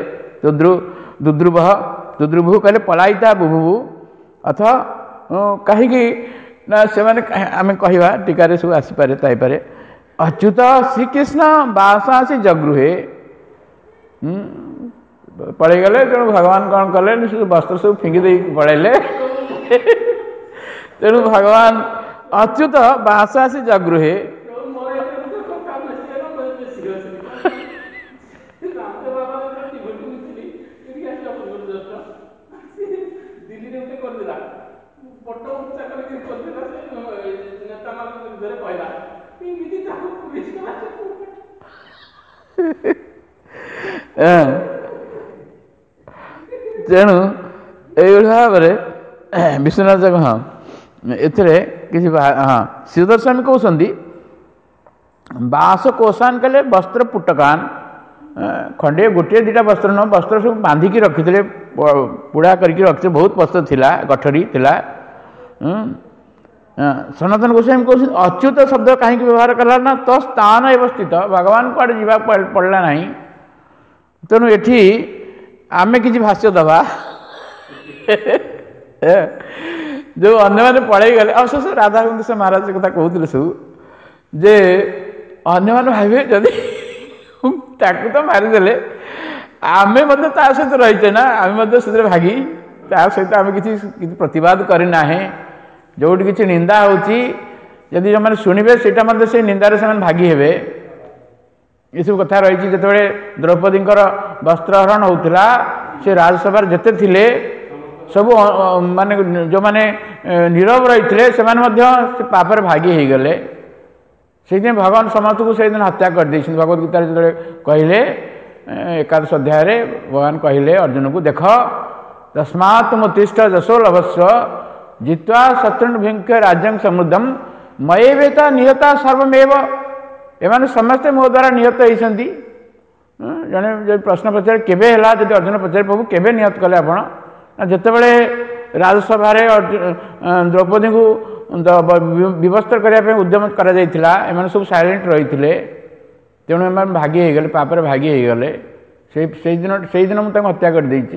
ଦୁଦ୍ରୁଭୁ କହିଲେ ପଳାଇତା ବୁଭୁବୁ ଅଥ କାହିଁକି ନା ସେମାନେ ଆମେ କହିବା ଟୀକାରେ ସବୁ ଆସିପାରେ ଥାଇପାରେ ଅଚ୍ୟୁତ ଶ୍ରୀକୃଷ୍ଣ ବାସାଂସି ଜଗୃହେ ପଳେଇଗଲେ ତେଣୁ ଭଗବାନ କ'ଣ କଲେ ବସ୍ତ୍ର ସବୁ ଫିଙ୍ଗି ଦେଇକି ପଳେଇଲେ ତେଣୁ ଭଗବାନ ଅଚ୍ୟୁତ ବାସାଂସି ଜଗୃହେ ତେଣୁ ଏଇଭଳି ଭାବରେ ବିଶ୍ୱନାଥ ହଁ ଏଥିରେ କିଛି ହଁ ଶ୍ରୀଦର୍ଶନ କହୁଛନ୍ତି ବାସକୋଶାନ୍ କହିଲେ ବସ୍ତ୍ର ପୁଟକାନ୍ ଖଣ୍ଡିଏ ଗୋଟିଏ ଦୁଇଟା ବସ୍ତ୍ର ନୁହଁ ବସ୍ତ୍ର ସବୁ ବାନ୍ଧିକି ରଖିଥିଲେ ପୁଡ଼ା କରିକି ରଖିଥିଲେ ବହୁତ ବସ୍ତ୍ର ଥିଲା ଗଠରୀ ଥିଲା। ସନାତନ ଗୋସ୍ୱାମୀ କହୁଛନ୍ତି ଅଚ୍ୟୁତ ଶବ୍ଦ କାହିଁକି ବ୍ୟବହାର କଲା ନା ତ ସ୍ଥାନ ଅବସ୍ଥିତ ଭଗବାନ କୁଆଡ଼େ ଯିବାକୁ ପଡ଼ିଲା ନାହିଁ ତେଣୁ ଏଠି ଆମେ କିଛି ଭାଷ୍ୟ ଦେବା ଯେଉଁ ଅନ୍ୟମାନେ ପଳେଇଗଲେ ଅବଶ୍ୟ ରାଧାକୃଷ୍ଣ ମହାରାଜ କଥା କହୁଥିଲେ ସବୁ ଯେ ଅନ୍ୟମାନେ ଭାବିବେ ଯଦି ତାକୁ ତ ମାରିଦେଲେ ଆମେ ମଧ୍ୟ ତା ସହିତ ରହିଛେ ନା ଆମେ ମଧ୍ୟ ସେଥିରେ ଭାଗି ତା ସହିତ ଆମେ କିଛି ପ୍ରତିବାଦ କରିନାହେଁ ଯେଉଁଠି କିଛି ନିନ୍ଦା ହେଉଛି ଯଦି ଯେଉଁମାନେ ଶୁଣିବେ ସେଇଟା ମଧ୍ୟ ସେଇ ନିନ୍ଦାରେ ସେମାନେ ଭାଗି ହେବେ ଏସବୁ କଥା ରହିଛି। ଯେତେବେଳେ ଦ୍ରୌପଦୀଙ୍କର ବସ୍ତ୍ରହରଣ ହେଉଥିଲା ସେ ରାଜସଭାରେ ଯେତେ ଥିଲେ ସବୁ ମାନେ ଯେଉଁମାନେ ନୀରବ ରହିଥିଲେ ସେମାନେ ମଧ୍ୟ ସେ ପାପରେ ଭାଗି ହେଇଗଲେ ସେଇଥିପାଇଁ ଭଗବାନ ସମସ୍ତଙ୍କୁ ସେଇଦିନ ହତ୍ୟା କରିଦେଇଛନ୍ତି। ଭଗବତ ଗୀତାରେ ଯେତେବେଳେ କହିଲେ ଏକାଦଶ ଅଧ୍ୟାୟରେ ଭଗବାନ କହିଲେ ଅର୍ଜୁନକୁ ଦେଖ ତସ୍ମାତ୍ ତୁମୋତ୍ତିଷ୍ଠ ଯଶୋ ଲଭସ୍ୱ ଜିତ୍ୱା ଶତ୍ରୁନ୍ ଭୁଙ୍କ୍ତେ ରାଜ୍ୟଂ ସମୃଦ୍ଧମ୍ ମୟେବେତା ନିହତା ସର୍ବମେବ ଏମାନେ ସମସ୍ତେ ମୋ ଦ୍ୱାରା ନିହତ ହେଇଛନ୍ତି। ଜଣେ ଯଦି ପ୍ରଶ୍ନ ପଚାରେ କେବେ ହେଲା ଯଦି ଅର୍ଜୁନ ପଚାରେ ପ୍ରଭୁ କେବେ ନିହତ କଲେ ଆପଣ ନା ଯେତେବେଳେ ରାଜସଭାରେ ଦ୍ରୌପଦୀଙ୍କୁ ବିବସ୍ତ୍ର କରିବା ପାଇଁ ଉଦ୍ୟମ କରାଯାଇଥିଲା ଏମାନେ ସବୁ ସାଇଲେଣ୍ଟ ରହିଥିଲେ ତେଣୁ ଏମାନେ ଭାଗି ହେଇଗଲେ ପାପରେ ଭାଗି ହେଇଗଲେ ସେଇଦିନ ମୁଁ ତାଙ୍କୁ ହତ୍ୟା କରିଦେଇଛି।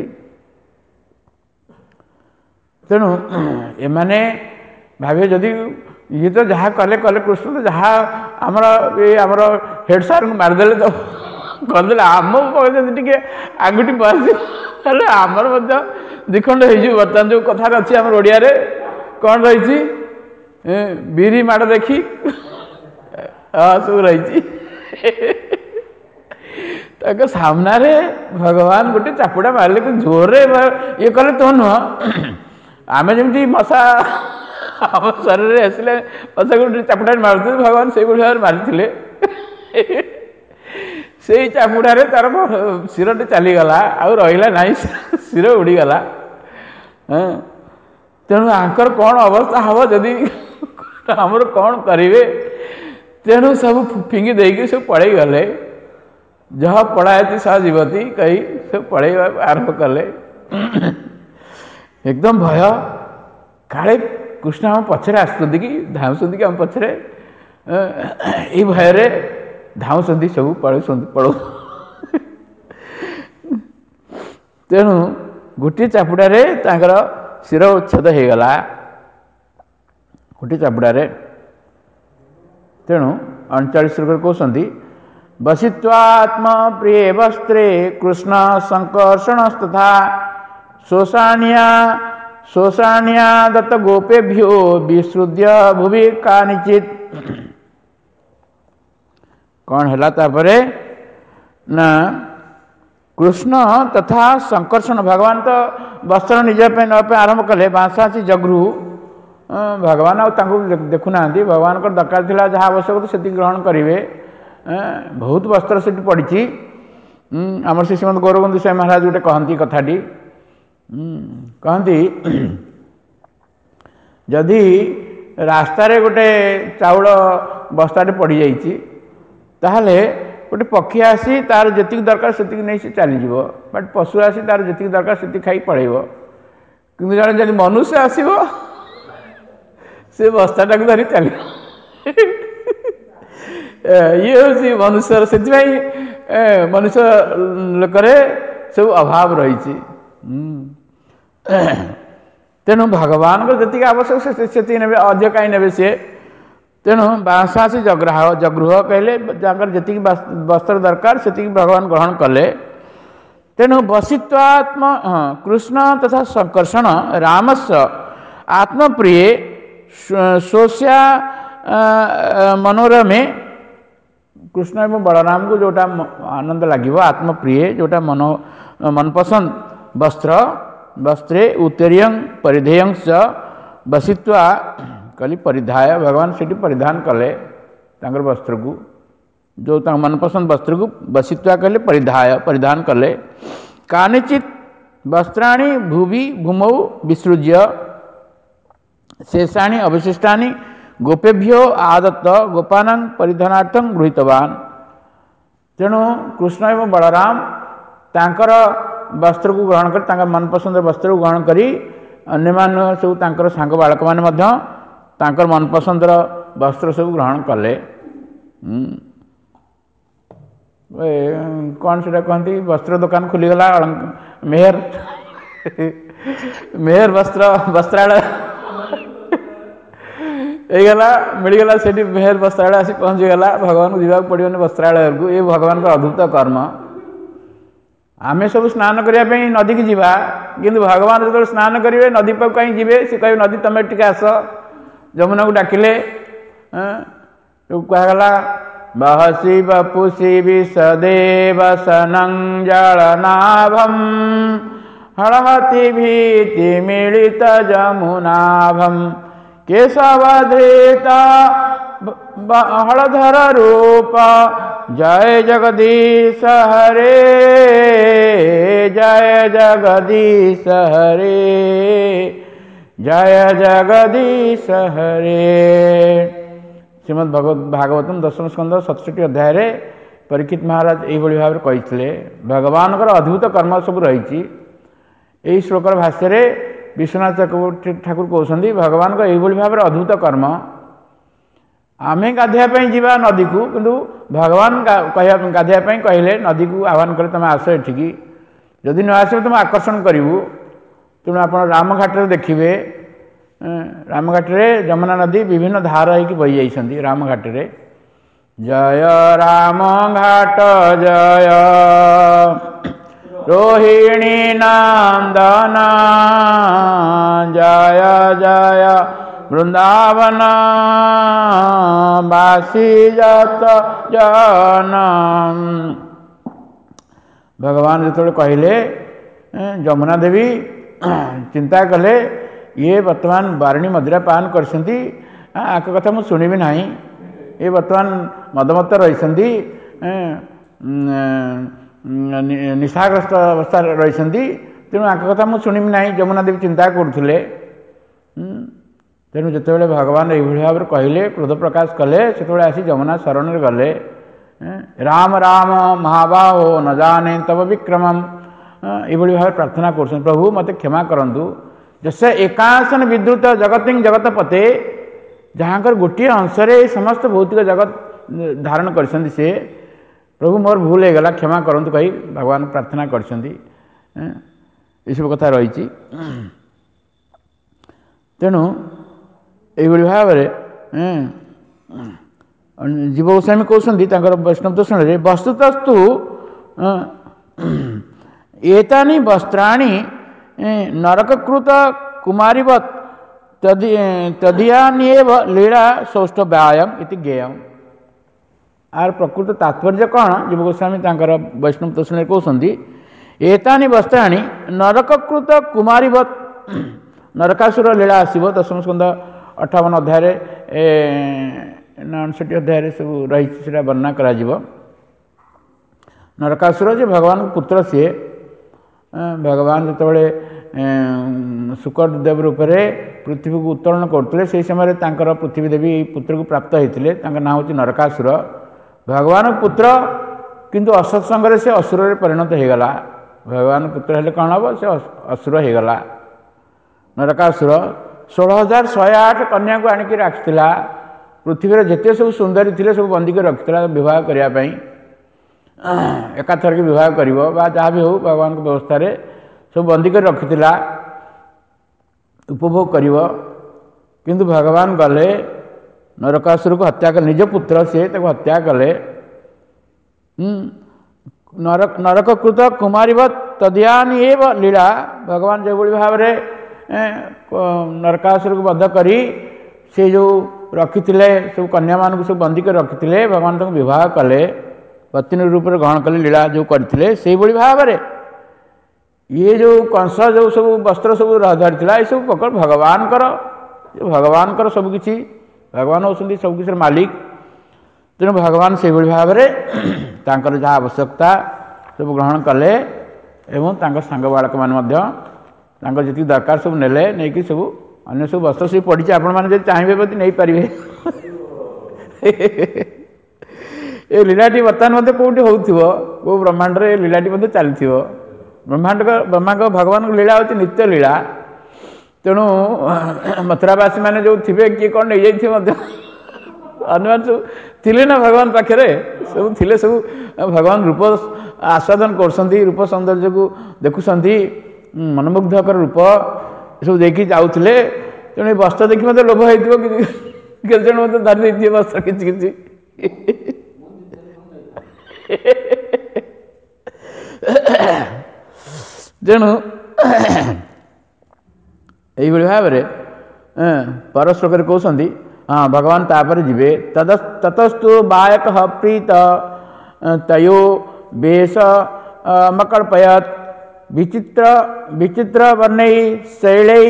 ତେଣୁ ଏମାନେ ଭାବିବେ ଯଦି ଇଏ ତ ଯାହା କଲେ କୃଷ୍ଣ ତ ଯାହା ଆମର ହେଡ୍ ସାର୍ଙ୍କୁ ମାରିଦେଲେ ତ କରିଦେଲେ ଆମକୁ ଯଦି ଟିକେ ଆଙ୍ଗୁଠି ବସି ହେଲେ ଆମର ମଧ୍ୟ ଦ୍ୱିଖଣ୍ଡ ହେଇଯିବ। ବର୍ତ୍ତମାନ ଯେଉଁ କଥାରେ ଅଛି ଆମର ଓଡ଼ିଆରେ କ'ଣ ରହିଛି ବିରି ମାଡ଼ ଦେଖି ସବୁ ରହିଛି ତାଙ୍କ ସାମ୍ନାରେ ଭଗବାନ ଗୋଟେ ଚାପୁଡ଼ା ମାରିଲେ ଜୋରରେ ଇଏ କଲେ ତ ନୁହଁ ଆମେ ଯେମିତି ମଶା ଆମ ଶରୀରରେ ଆସିଲେ ମଶାକୁ ଗୋଟେ ଚାପୁଡ଼ା ମାରୁଥିଲେ ଭଗବାନ ସେଇଭଳି ଭାବରେ ମାରିଥିଲେ ସେଇ ଚାପୁଡ଼ାରେ ତାର ଶିରଟି ଚାଲିଗଲା ଆଉ ରହିଲା ନାହିଁ ଶିର ଉଡ଼ିଗଲା। ତେଣୁ ଆଙ୍କର କ'ଣ ଅବସ୍ଥା ହେବ ଯଦି ଆମର କ'ଣ କରିବେ ତେଣୁ ସବୁ ଫିଙ୍ଗି ଦେଇକି ସବୁ ପଳେଇଗଲେ ଯହ ପଳାୟତି ସହ ଜୀବତୀ କହି ସବୁ ପଳେଇବା ଆରମ୍ଭ କଲେ। ଏକଦମ ଭୟ କାଳେ କୃଷ୍ଣ ଆମ ପଛରେ ଆସୁଛନ୍ତି କି ଧାଉଁଛନ୍ତି କି ଆମ ପଛରେ ଏଇ ଭୟରେ ଧାଉଁଛନ୍ତି ସବୁ ପଳଉ ତେଣୁ ଗୋଟିଏ ଚାପୁଡ଼ାରେ ତାଙ୍କର ଶିର ଉଚ୍ଛେଦ ହେଇଗଲା। ଫୁଟି ଚାପୁଡ଼ାରେ। ତେଣୁ 39 ଶ୍ଲୋକରେ କହୁଛନ୍ତି ବସିତ୍ୱାତ୍ମ ପ୍ରିୟ ବସ୍ତ୍ରେ କୃଷ୍ଣ ସଂକର୍ଷଣସ୍ତଥା ଶୋଷାଣିଆ ଦତ୍ତ ଗୋପେଭ୍ୟୋ ବିସୃଜ୍ୟ ଭୁବି କାନିଚିତ୍। କ'ଣ ହେଲା ତାପରେ ନା କୃଷ୍ଣ ତଥା ସଂକର୍ଷଣ, ଭଗବାନ ତ ବସ୍ତ୍ର ନିଜ ପାଇଁ ନେବା ପାଇଁ ଆରମ୍ଭ କଲେ। ବାଂଶାଂଶୀ ଜଗୃ ଭଗବାନ ଆଉ ତାଙ୍କୁ ଦେଖୁନାହାନ୍ତି। ଭଗବାନଙ୍କର ଦରକାର ଥିଲା ଯାହା ଆବଶ୍ୟକ ସେତିକି ଗ୍ରହଣ କରିବେ। ବହୁତ ବସ୍ତ୍ର ସେଠି ପଡ଼ିଛି। ଆମର ଶ୍ରୀ ଶ୍ରୀମଦ୍ ଗୌରବନ୍ଦୀ ସ୍ୱାମୀ ମହାରାଜ ଗୋଟେ କହନ୍ତି କଥାଟି, କହନ୍ତି ଯଦି ରାସ୍ତାରେ ଗୋଟେ ଚାଉଳ ବସ୍ତାଟେ ପଡ଼ିଯାଇଛି ତାହେଲେ ଗୋଟେ ପକ୍ଷୀ ଆସି ତାର ଯେତିକି ଦରକାର ସେତିକି ନେଇ ସେ ଚାଲିଯିବ, ବଟ୍ ପଶୁ ଆସି ତାର ଯେତିକି ଦରକାର ସେତିକି ଖାଇ ପଳେଇବ। କିନ୍ତୁ ଜଣେ ଯଦି ମନୁଷ୍ୟ ଆସିବ ସେ ବସ୍ତାଟାକୁ ଧରି ଚାଲିବ। ଇଏ ହେଉଛି ମନୁଷ୍ୟର, ସେଥିପାଇଁ ମନୁଷ୍ୟ ଲୋକରେ ସବୁ ଅଭାବ ରହିଛି। ତେଣୁ ଭଗବାନଙ୍କର ଯେତିକି ଆବଶ୍ୟକ ସେତିକି ନେବେ, ଅଧିକ କାହିଁ ନେବେ ସିଏ। ତେଣୁ ବାଂଶାଂଶୀ ଜଗୃହ କହିଲେ ତାଙ୍କର ଯେତିକି ବସ୍ତ୍ର ଦରକାର ସେତିକି ଭଗବାନ ଗ୍ରହଣ କଲେ। ତେଣୁ ବସିତ୍ୱାତ୍ମ କୃଷ୍ଣ ତଥା ସଂକର୍ଷଣ ରାମସ୍ୟ ଆତ୍ମପ୍ରିୟ ଶୋଷ୍ୟା ମନୋରମେ, କୃଷ୍ଣ ଏବଂ ବଳରାମଙ୍କୁ ଯେଉଁଟା ଆନନ୍ଦ ଲାଗିବ, ଆତ୍ମପ୍ରିୟ ଯେଉଁଟା ମନପସନ୍ଦ ବସ୍ତ୍ରେ ଉତ୍ତରୀୟଂ ପରିଧେୟଂଶ ବସିତ୍ୱା କହିଲି ପରିଧାୟ, ଭଗବାନ ସେଠି ପରିଧାନ କଲେ ତାଙ୍କର ବସ୍ତ୍ରକୁ, ଯେଉଁ ତାଙ୍କ ମନପସନ୍ଦ ବସ୍ତ୍ରକୁ ବସିତ୍ୱା କହିଲେ ପରିଧାନ କଲେ। କାନିଚିତ୍ ବସ୍ତ୍ରାଣୀ ଭୂମୌ ବିସୃଜ୍ୟ ଶେଷାଣି ଅବଶିଷ୍ଟାନି ଗୋପେଭ୍ୟୋ ଆଦତ୍ତ ଗୋପାନାଂ ପରିଧାନାର୍ଥଂ ଗୃହୀତବାନ୍। ତେଣୁ କୃଷ୍ଣ ଏବଂ ବଳରାମ ତାଙ୍କର ବସ୍ତ୍ରକୁ ଗ୍ରହଣ କରି, ତାଙ୍କ ମନପସନ୍ଦ ବସ୍ତ୍ରକୁ ଗ୍ରହଣ କରି ଅନ୍ୟମାନେ ସବୁ ତାଙ୍କର ସାଙ୍ଗ ବାଳକମାନେ ମଧ୍ୟ ତାଙ୍କର ମନପସନ୍ଦର ବସ୍ତ୍ର ସବୁ ଗ୍ରହଣ କଲେ। କ'ଣ ସେଟା କହନ୍ତି, ବସ୍ତ୍ର ଦୋକାନ ଖୋଲିଗଲା, ମେହେର ବସ୍ତ୍ରାଳୟ ହେଇଗଲା, ମିଳିଗଲା। ସେଠି ମେହେର ବସ୍ତ୍ରାଳୟ ଆସି ପହଞ୍ଚିଗଲା। ଭଗବାନଙ୍କୁ ଯିବାକୁ ପଡ଼ିବନି ବସ୍ତ୍ରାଳୟକୁ। ଏ ଭଗବାନଙ୍କର ଅଦ୍ଭୁତ କର୍ମ। ଆମେ ସବୁ ସ୍ନାନ କରିବା ପାଇଁ ନଦୀକି ଯିବା, କିନ୍ତୁ ଭଗବାନ ଯେତେବେଳେ ସ୍ନାନ କରିବେ ନଦୀ ପାଖକୁ କାହିଁ ଯିବେ? ସେ କହିବେ ନଦୀ ତମେ ଟିକେ ଆସ। ଯମୁନାକୁ ଡାକିଲେ, କୁହାଗଲା ବହସି ବପୁଷି ବିଶଦେବ ସନଂ ଜଳନାଭମ୍ ହଳହତି ଭୀତି ମିଳିତ ଯମୁନାଭମ୍ କେଶବଧୃତ ହଳଧର ରୂପ ଜୟ ଜଗଦୀଶ ହରେ ଜୟ ଜଗଦୀଶ ହରେ ଜୟ ଜଗଦୀଶ ହରେ। ଶ୍ରୀମଦ୍ ଭାଗବତମ୍ ଦଶମ ସ୍କନ୍ଧ 67 ଅଧ୍ୟାୟରେ ପରୀକ୍ଷିତ ମହାରାଜ ଏଇଭଳି ଭାବରେ କହିଥିଲେ। ଭଗବାନଙ୍କର ଅଦ୍ଭୁତ କର୍ମ ସବୁ ରହିଛି। ଏହି ଶ୍ଲୋକର ଭାଷ୍ୟରେ ବିଶ୍ୱନାଥ ଚକ୍ରବର୍ତ୍ତୀ ଠାକୁର କହୁଛନ୍ତି ଭଗବାନଙ୍କ ଏଇଭଳି ଭାବରେ ଅଦ୍ଭୁତ କର୍ମ। ଆମେ ଗାଧୋଇବା ପାଇଁ ଯିବା ନଦୀକୁ, କିନ୍ତୁ ଭଗବାନ ଗାଧୋଇବା ପାଇଁ କହିଲେ ନଦୀକୁ ଆହ୍ୱାନ କଲେ ତୁମେ ଆସ ଏଠିକି। ଯଦି ନ ଆସିବ ତୁମେ ଆକର୍ଷଣ କରିବୁ। ତେଣୁ ଆପଣ ରାମଘାଟରେ ଦେଖିବେ, ରାମଘାଟରେ ଯମୁନା ନଦୀ ବିଭିନ୍ନ ଧାର ହେଇକି ବହି ଯାଇଛନ୍ତି। ରାମଘାଟରେ ଜୟ ରାମ ଘାଟ ଜୟ ରୋହିଣୀ ନନ୍ଦନ ଜୟ ଜୟ ବୃନ୍ଦାବନ ବାସୀ ଯତ ଜନ। ଭଗବାନ ଯେତେବେଳେ କହିଲେ, ଯମୁନା ଦେବୀ ଚିନ୍ତା କଲେ ଇଏ ବର୍ତ୍ତମାନ ବାରୁଣୀ ମଦିରା ପାନ କରିଛନ୍ତି, ଆଙ୍କ କଥା ମୁଁ ଶୁଣିବି ନାହିଁ। ଏ ବର୍ତ୍ତମାନ ମଦମତ୍ତ ରହିଛନ୍ତି, ନିଶାଗ୍ରସ୍ତ ଅବସ୍ଥାରେ ରହିଛନ୍ତି, ତେଣୁ ଆଙ୍କ କଥା ମୁଁ ଶୁଣିବି ନାହିଁ। ଯମୁନା ଦେବୀ ଚିନ୍ତା କରୁଥିଲେ। ତେଣୁ ଯେତେବେଳେ ଭଗବାନ ଏଇଭଳି ଭାବରେ କହିଲେ, କ୍ରୋଧ ପ୍ରକାଶ କଲେ, ସେତେବେଳେ ଆସି ଯମୁନା ଶରଣରେ ଗଲେ। ରାମ ରାମ ମହାବାହୋ ନ ଜାନେ ତବ ବିକ୍ରମମ୍, ଏଇଭଳି ଭାବରେ ପ୍ରାର୍ଥନା କରୁଛନ୍ତି, ପ୍ରଭୁ ମୋତେ କ୍ଷମା କରନ୍ତୁ। ଯସ୍ୟ ଏକାଂଶନ ବିଦ୍ୟୁତ ଜଗତିଂ ଜଗତପତେ, ଯାହାଙ୍କର ଗୋଟିଏ ଅଂଶରେ ସମସ୍ତ ଭୌତିକ ଜଗତ ଧାରଣ କରିଛନ୍ତି ସେ, ପ୍ରଭୁ ମୋର ଭୁଲ ହେଇଗଲା କ୍ଷମା କରନ୍ତୁ କହି ଭଗବାନ ପ୍ରାର୍ଥନା କରିଛନ୍ତି। ଏସବୁ କଥା ରହିଛି। ତେଣୁ এইଭଳି ଭାବରେ जीव गोस्वामी कहते वैष्णव दर्शन में वस्तुतस्तु एतानि वस्त्राणि नरककृत कुमारीवत् तदीयान्येव लीला सौष्ठव्यायम इति ज्ञेयम्। आर प्रकृत तात्पर्य कौन जीव गोस्वामी वैष्णव दर्शन में कहते एतानि वस्त्राणि नरककृत कुमारीवत् नरकासुर लीला आसव 10 स्कंद 58 अध्याय 59 अध्याय सब रही वर्णना करा नरकासुर जे भगवान पुत्र सी भगवान जो शुक्रदेव रूप से पृथ्वी को उत्तोलन करते से समय पृथ्वी देवी पुत्र को प्राप्त होते ना हूँ नरकासुर भगवान पुत्र किंतु असत्संग से असुर परिणत होगला भगवान पुत्र हेले कौन हम से असुर होगला नरकासुर 16,108 कन्या को आणिक रखिला पृथ्वी जिते सब सुंदरी थे सब बंदी कर रखिला विवाह करने एकाथरक विवाह कर जहाँ भी हो भगवान व्यवस्था सब बंदी कर रखिला उपभोग कर किंतु भगवान गले नरकासुर को हत्या कर निज पुत्र से हत्या कले नरककृत कुमारीवत् तदीयानि एव लीला भगवान जो भाव नरकासुर को बध करी से जो रखी सब कन्या मान सब बंदी कर रखी भगवान तक विवाह कले पत्नी रूप में ग्रहण कले लीला जो करते से भाव में ये जो कंस जो सब वस्त्र सब धरी ये सब पकड़ भगवान सबकि भगवान होती सबकि मालिक तेणु भगवान से भाव में जहाँ आवश्यकता सब ग्रहण कले एवं सांग बालक मान जी दरकार सब नेले नहीं कि सब अन्य सब वस्त्र सब पड़ी आपण मैंने चाहिए प्रति नहीं पारे ये लीलाटी बर्तमान कौटी हो ब्रह्मांड रे लीलाटी चलती ब्रह्मांड भगवान लीला हूँ नित्य लीला तेणु मथुरावासी मैंने जो थे किए कौन नहीं जाइए अन्य सब थिले ना भगवान पाखे सब थिले सब भगवान रूप आस्वादन कर रूप सौंदर्य को देखुंत मनमुग्धकर रूप सब देखी जाऊे तेणु वस्त्र देखी मतलब लोभ होते मत धरी दे वस्त्र कि तेणु यही भाव में पर श्लोक कहते हाँ भगवान तापर जीवे ततस्तु बायक प्रीत तयो वेश मकल्पयत् विचित्र विचित्र वर्णै शैलै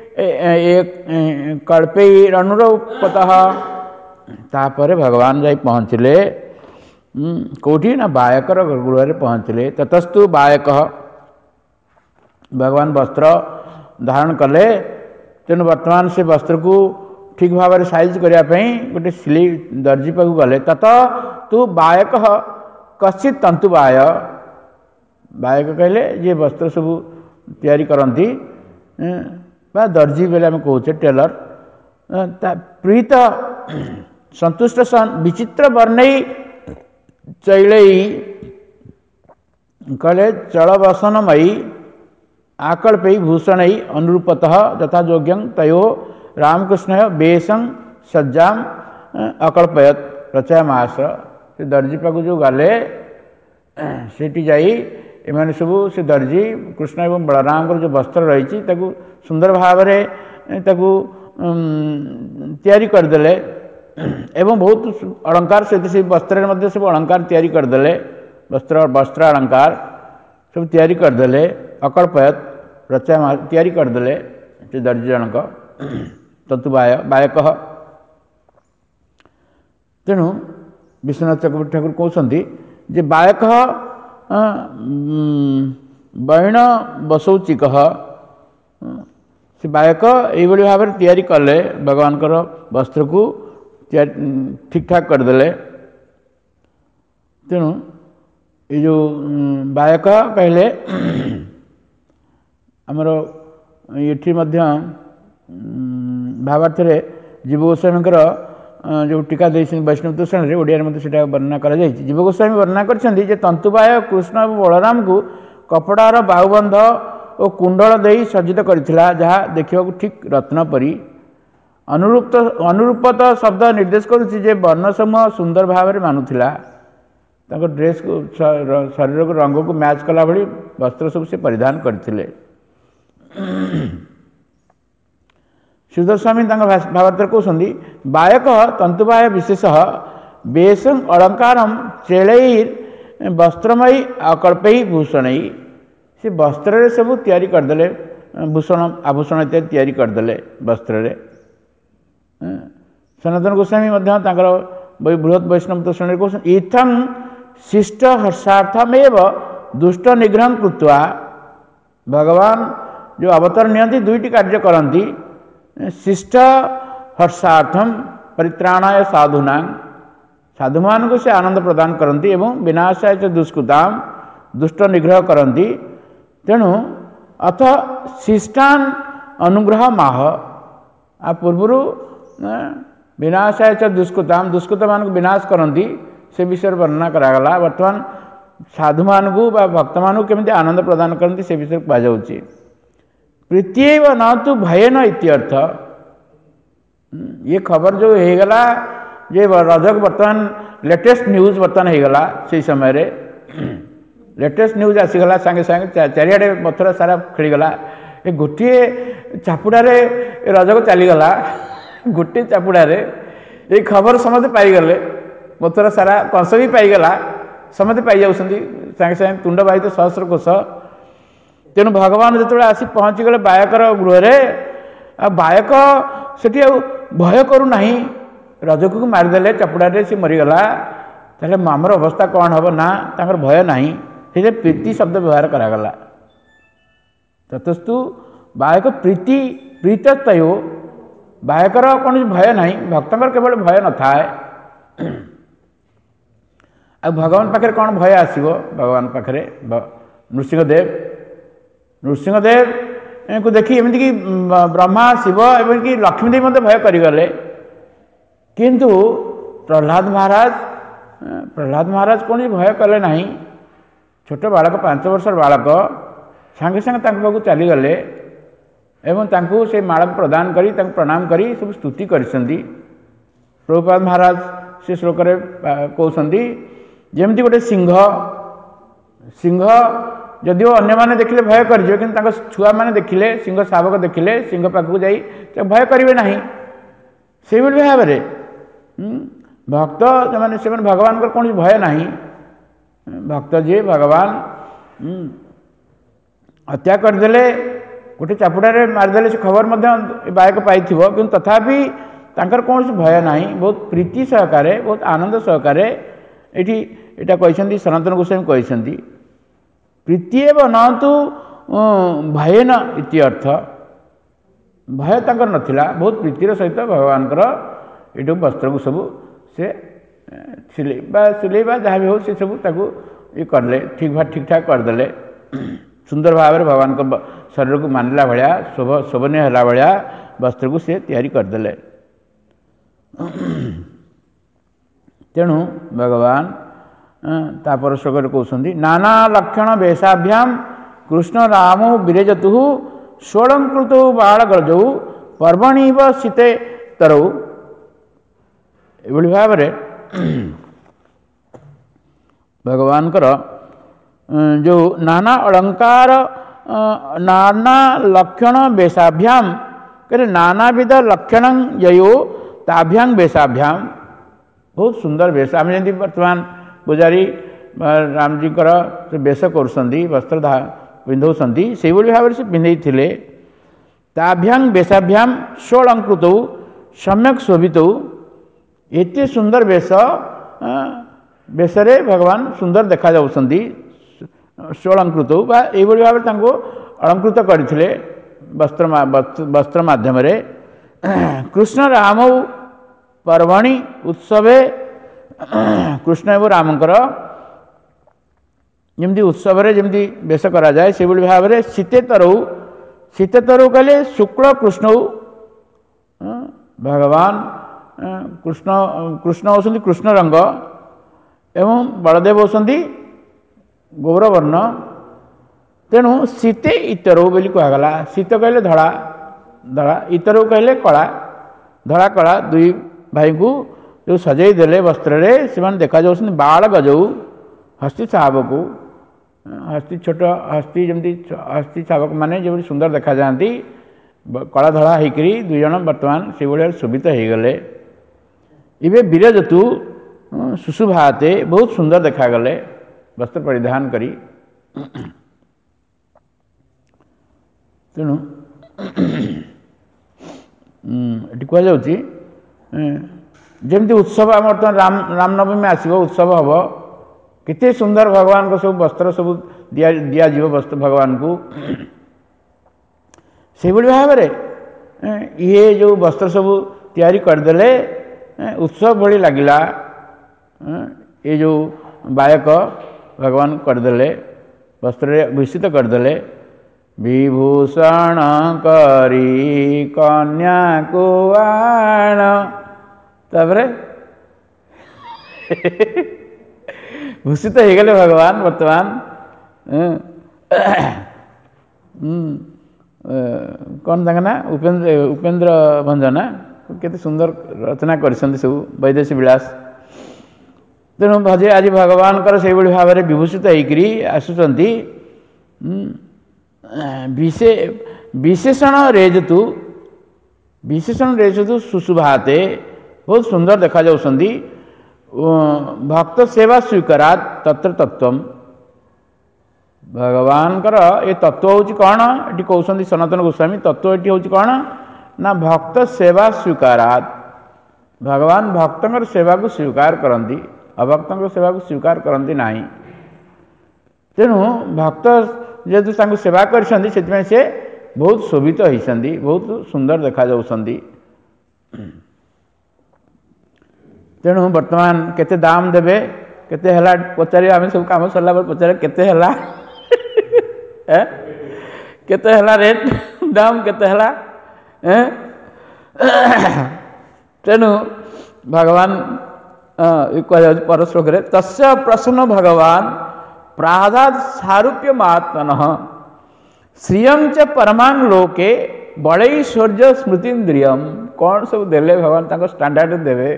कल्पैरनुरूपतः तापर भगवान जाई पहुँचले कौटी ना बायकर गृह पहुँचले ततस्तु बायक भगवान वस्त्र धारण कले तेणु वर्तमान से वस्त्र को ठीक भाव में साइज करने गोटे सिलाई दर्जी पाक गले तत तु बायक कश्चित तंतु बायक कहले ये वस्त्र सब तैयारी करती दर्जी बेले आम कहे टेलर प्रीत संतुष्ट विचित्र वर्णै चैलै कहले चलवसनमयी आकल्पै भूषण अनुरूपतः तथा योग्यं तयो रामकृष्ण वेशं सज्जा अकल्पयत रचयामास से दर्जी पाक जो गले सेठी जाई एमाने सब से दर्जी कृष्ण एवं बलराम जो वस्त्र रही सुंदर भाव में तैयारी करदे एवं बहुत अलंकार से वस्त्र मध्य सब अलंकार तैयारी करदे वस्त्र अलंकार सब तैयारी करदे अकल्पयत रचया तैयारी करदे से दर्जी जनक तंतु बायक तेणु विश्वनाथ चक्रवर्ती ठाकुर कहते जे बायक बैण बसौचिक से बायक यही भाव में तैयारी कले भगवान वस्त्र को ठीक ठाक करदे तेणु ये जो बायक कहले आमर ये भावार्थ जीव गोस्वामी जो टीका वैष्णव दर्शन में ओडिया में वर्णना कर जीव गोस्वामी वर्णना कर तंतुबाय कृष्ण और बलराम को कपड़ार बाहुबंध और कुंडल दे सज्जित करथिला जहाँ देखा ठीक रत्न परी अनुरूपत शब्द निर्देश करुच्ची जे वर्ण समूह सुंदर भाव में मानुला ड्रेस को शरीर को रंग को मैच कला भली वस्त्र सब से परिधान करते। श्रीधर स्वामी भावार्थ कहते बायक तंतुबाय विशेष वेश अलंकार चेलैर वस्त्रमयी अकल्पै भूषण से वस्त्र सब तैयारी करदे भूषण आभूषण इत्यादि तैयारी करदे वस्त्र। सनातन गोस्वामी बृहत वैष्णव तो श्रेणी कहते इथं शिष्ट हर्षार्थमेव दुष्ट निग्रह कृत्वा भगवान जो अवतार नियंती दुईटी कार्य करती शिष्ट हर्षार्थम परित्राणाय साधुना साधुमान को से आनंद प्रदान करती एवं विनाशाय च दुष्कृताम दुष्ट निग्रह करती तेणु अथ शिष्टान अनुग्रह माह आ पूर्वर विनाशाय च दुष्कृताम दुष्कृत मान को विनाश करती से विषय वर्णना करागला। वर्तमान साधु मान को भक्त मान को केमती आनंद प्रदान करती से विषय कहुच्छे प्रीत्यव न तो भयन इत्यर्थ। ये खबर जो होगला जे रजक बर्तमान लेटेस्ट न्यूज बर्तमान होगला से समय रे लेटेस्ट न्यूज आसीगला सांगे सांगे चारिआडे मथुरा सारा खेलीगला ए गोटे चापुड़े रजक चलीगला गोटे चापुड़े ये खबर समझे पाईगले मथुरा सारा कंस भी पाईगला समझे पाई जाऊँ सांगे सांगे तुंड बाहित सहस्र कोश। तेणु भगवान जो आसी पहुँची गले बायकर गृह बायक से भय करूना रजक को मारिदे चापुड़े सी मरीगला ताले आमर अवस्था कौन हम ना तांकर भय ना से प्रीति शब्द व्यवहार करागला। ततस्तु बायक प्रीति प्रीतस्तयो बायकर कौन भय ना भक्तर केवल भय न थाए आ भगवान पाखे कौन भय आसो भगवान पाखे नृसिंहदेव को देखी एमती कि ब्रह्मा शिव एवं कि लक्ष्मीदेवी मत भय करगले किंतु प्रहलाद महाराज कौन भय कले ना छोट बालक 5 वर्षर बालक सांगे सांगे पाक चलीगले एवं तांको से माला प्रदान करी प्रणाम करी सब स्तुति करिसेंती। प्रभुपाद महाराज से श्लोक कहते जमती गोटे सिंह जदिव अन्य माने देखिले भय कर छुआ माने देखिले सिंह शावक देखिले सिंह पाखक जाई भय करेंगे ना से भाव में भक्त से भगवान को कौन भय ना भक्त जी भगवान हत्या करदे गोटे चापुड़े मारिदे से खबर बायक पाई कि तथापि तांकर कौन भय ना बहुत प्रीति सहकारे बहुत आनंद सहकारे एटा कहते सनातन गोस्वामी कहते प्रीत्यव न तो भयन इत्यर्थ भय तांकर नथिला बहुत प्रीतिर सहित भगवान ये वस्त्र को सब से सिलेबा जहाँ भी हो से सब ये करले ठीक ठाक करदे सुंदर भाव में भगवान को शरीर को मानला भाया शोभनीय है भाया वस्त्र को से तैयारी करदे। तेणु भगवान तापर श्लोक कहते नाना लक्षण वेशाभ्याम कृष्ण रामो विरेजतु षोलंकृत बालगरजौ पर्वणीव शीते तरौ एभली भाव भगवान जो नाना अलंकार नाना लक्षण वेशाभ्याम कहते नानाविध लक्षण यो ताभ्यां वेशाभ्याम बहुत सुंदर वेश आम जमी बर्तमान पूजारी राम जी वेश कर वस्त्र पिंधौती से भाव से पिंधे थे ताभ्यां वेशाभ्याम षोलंकृत सम्यक शोभित एते सुंदर वेशरे भगवान सुंदर देखा जाउछंती षोलंकृत ये भाव अलंकृत करते वस्त्र माध्यम कृष्ण राम पर्वणि उत्सवे कृष्ण एवं रामकर जमी उत्सव जमी बेश करा जाए से भाव में शीतेतरौ कहले शुक्ल कृष्ण भगवान कृष्ण होती कृष्ण रंग एवं बलदेव होती गौरवर्ण तेणु शीते इतरौ बोली कहगला शीत कहले धड़ा धड़ा इतरौ कहले कला ଧଳା କଳା ଦୁଇ ଭାଇଙ୍କୁ ଯେଉଁ ସଜେଇ ଦେଲେ ବସ୍ତ୍ରରେ ସେମାନେ ଦେଖାଯାଉଛନ୍ତି ବାଳ ଗଜଉ ହସ୍ତି ଶାବକୁ। ହସ୍ତି ଛୋଟ ହସ୍ତି ଯେମିତି ହସ୍ତି ଶାବକ ମାନେ ଯେମିତି ସୁନ୍ଦର ଦେଖାଯାଆନ୍ତି କଳା ଧଳା ହେଇକରି ଦୁଇ ଜଣ ବର୍ତ୍ତମାନ ସେଭଳିଆ ଶୋଭିତ ହେଇଗଲେ। ଏବେ ବିରଜତୁ ସୁଶୁଭାତେ ବହୁତ ସୁନ୍ଦର ଦେଖାଗଲେ ବସ୍ତ୍ର ପରିଧାନ କରି। ତେଣୁ ଏଠି କୁହାଯାଉଛି ଯେମିତି ଉତ୍ସବ ଆମର ବର୍ତ୍ତମାନ ରାମନବମୀ ଆସିବ, ଉତ୍ସବ ହେବ, କେତେ ସୁନ୍ଦର ଭଗବାନଙ୍କ ସବୁ ବସ୍ତ୍ର ସବୁ ଦିଆଯିବ ବସ୍ତ୍ର ଭଗବାନଙ୍କୁ। ସେହିଭଳି ଭାବରେ ଇଏ ଯେଉଁ ବସ୍ତ୍ର ସବୁ ତିଆରି କରିଦେଲେ ଉତ୍ସବ ଭଳି ଲାଗିଲା। ଏ ଯେଉଁ ବାୟକ ଭଗବାନ କରିଦେଲେ ବସ୍ତ୍ରରେ ଭୂଷିତ କରିଦେଲେ। ବିଭୂଷଣ କରି କନ୍ୟାକୁ ଆଣ, ତାପରେ ଭୂଷିତ ହେଇଗଲେ ଭଗବାନ ବର୍ତ୍ତମାନ। କ'ଣ ତାଙ୍କ ନା ଉପେନ୍ଦ୍ର ଭଞ୍ଜନା କେତେ ସୁନ୍ଦର ରଚନା କରିଛନ୍ତି ସବୁ ବୈଦେଶୀ ବିଳାସ। ତେଣୁ ଆଜି ଭଗବାନଙ୍କର ସେଇଭଳି ଭାବରେ ବିଭୂଷିତ ହେଇକରି ଆସୁଛନ୍ତି। ବିଶେଷଣ ରେଜତୁ ସୁଶୁଭାତେ ବହୁତ ସୁନ୍ଦର ଦେଖାଯାଉଛନ୍ତି। ଭକ୍ତ ସେବା ସ୍ୱୀକାରାତ୍ ତତ୍ର ତତ୍ତ୍ୱମ୍। ଭଗବାନଙ୍କର ଏ ତତ୍ତ୍ୱ ହେଉଛି କ'ଣ? ଏଠି କହୁଛନ୍ତି ସନାତନ ଗୋସ୍ୱାମୀ। ତତ୍ତ୍ୱ ଏଠି ହେଉଛି କ'ଣ ନା ଭକ୍ତ ସେବା ସ୍ୱୀକାରାତ୍। ଭଗବାନ ଭକ୍ତଙ୍କର ସେବାକୁ ସ୍ୱୀକାର କରନ୍ତି, ଅଭକ୍ତଙ୍କ ସେବାକୁ ସ୍ୱୀକାର କରନ୍ତି ନାହିଁ। ତେଣୁ ଭକ୍ତ ଯେହେତୁ ତାଙ୍କୁ ସେବା କରିଛନ୍ତି ସେଥିପାଇଁ ସେ ବହୁତ ଶୋଭିତ ହେଇଛନ୍ତି, ବହୁତ ସୁନ୍ଦର ଦେଖାଯାଉଛନ୍ତି। ତେଣୁ ବର୍ତ୍ତମାନ କେତେ ଦାମ ଦେବେ, କେତେ ହେଲା ପଚାରିବା। ଆମେ ସବୁ କାମ ସରିଲା ପରେ ପଚାରିବା କେତେ ହେଲା, କେତେ ହେଲା ରେଟ୍, ଦାମ କେତେ ହେଲା। ତେଣୁ ଭଗବାନ କୁହାଯାଉଛି ପର ଶ୍ଲୋକରେ ତସ୍ୟ ପ୍ରସନ୍ନ ଭଗବାନ ପ୍ରାଦାତ୍ ସାରୂପ୍ୟ ମାତ୍ମନଃ ଶ୍ରିୟଂ ଚ ପରମାଂ ଲୋକେ ବଳୈଶ୍ୱର୍ଯ୍ୟ ସ୍ମୃତିନ୍ଦ୍ରିୟମ୍। କ'ଣ ସବୁ ଦେଲେ ଭଗବାନ ତାଙ୍କ ଷ୍ଟାଣ୍ଡାର୍ଡ ଦେବେ।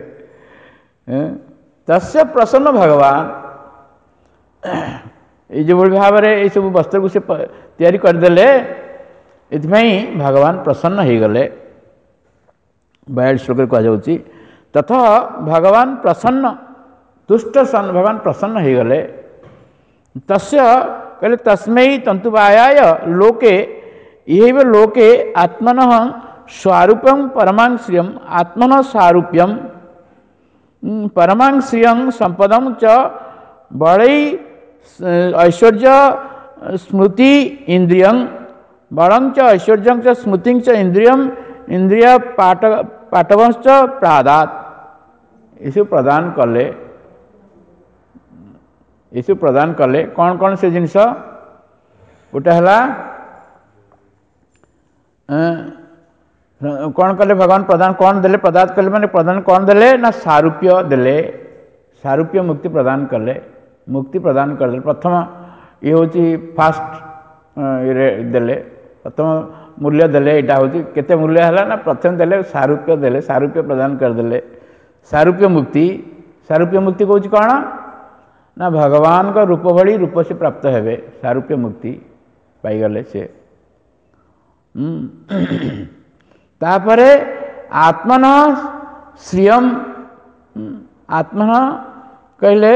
ତସ୍ୟ ପ୍ରସନ୍ନ ଭଗବାନ, ଏଇ ଯେଭଳି ଭାବରେ ଏଇସବୁ ବସ୍ତ୍ରକୁ ସେ ତିଆରି କରିଦେଲେ ଏଥିପାଇଁ ଭଗବାନ ପ୍ରସନ୍ନ ହେଇଗଲେ। 42 ଶ୍ଲୋକରେ କୁହାଯାଉଛି ତଥା ଭଗବାନ ପ୍ରସନ୍ନ ତୁଷ୍ଟ ସନ୍, ଭଗବାନ ପ୍ରସନ୍ନ ହେଇଗଲେ। ତସ୍ୟ କହିଲେ ତସ୍ମୈ ତନ୍ତୁବାୟାୟ ଲୋକେ ଇହୈବ ଲୋକେ ଆତ୍ମନଃ ସ୍ୱାରୂପଂ ପରମାଂ ଶ୍ରିୟଂ ଆତ୍ମନଃ ସ୍ୱାରୂପ୍ୟଂ ପରମାଂ ଶ୍ରିୟଂ ସମ୍ପଦଂ ଚ ବଳୈ ଐଶ୍ୱର୍ଯ୍ୟ ସ୍ମୃତି ଇନ୍ଦ୍ରିୟଂ ବଳଂ ଚ ଐଶ୍ୱର୍ଯ୍ୟଂ ଚ ସ୍ମୃତିଂ ଚ ଇନ୍ଦ୍ରିୟଂ ଇନ୍ଦ୍ରିୟ ପାଟବଂଶ୍ଚ ପ୍ରାଦାତ୍। ଏସବୁ ପ୍ରଦାନ କଲେ, ଏସବୁ ପ୍ରଦାନ କଲେ। କ'ଣ କ'ଣ ସେ ଜିନିଷ? ଗୋଟେ ହେଲା କ'ଣ କଲେ ଭଗବାନ ପ୍ରଦାନ କ'ଣ ଦେଲେ? ପ୍ରଦାନ କଲେ ମାନେ ପ୍ରଦାନ କ'ଣ ଦେଲେ ନା ସାରୂପ୍ୟ ଦେଲେ, ସାରୂପ୍ୟ ମୁକ୍ତି ପ୍ରଦାନ କଲେ, ମୁକ୍ତି ପ୍ରଦାନ କରିଦେଲେ। ପ୍ରଥମ ଇଏ ହେଉଛି ଫାଷ୍ଟ ଇଏରେ ଦେଲେ, ପ୍ରଥମ ମୂଲ୍ୟ ଦେଲେ। ଏଇଟା ହେଉଛି କେତେ ମୂଲ୍ୟ ହେଲା ନା ପ୍ରଥମେ ଦେଲେ ସାରୂପ୍ୟ ଦେଲେ, ସାରୂପ୍ୟ ପ୍ରଦାନ କରିଦେଲେ। ସାରୂପ୍ୟ ମୁକ୍ତି, ସାରୂପ୍ୟ ମୁକ୍ତି କହୁଛି କ'ଣ ନା ଭଗବାନଙ୍କ ରୂପ ଭଳି ରୂପ ସେ ପ୍ରାପ୍ତ ହେବେ, ସାରୂପ୍ୟ ମୁକ୍ତି ପାଇଗଲେ ସେ। ତାପରେ ଆତ୍ମନଃ ଶ୍ରିୟମ୍, ଆତ୍ମନଃ କହିଲେ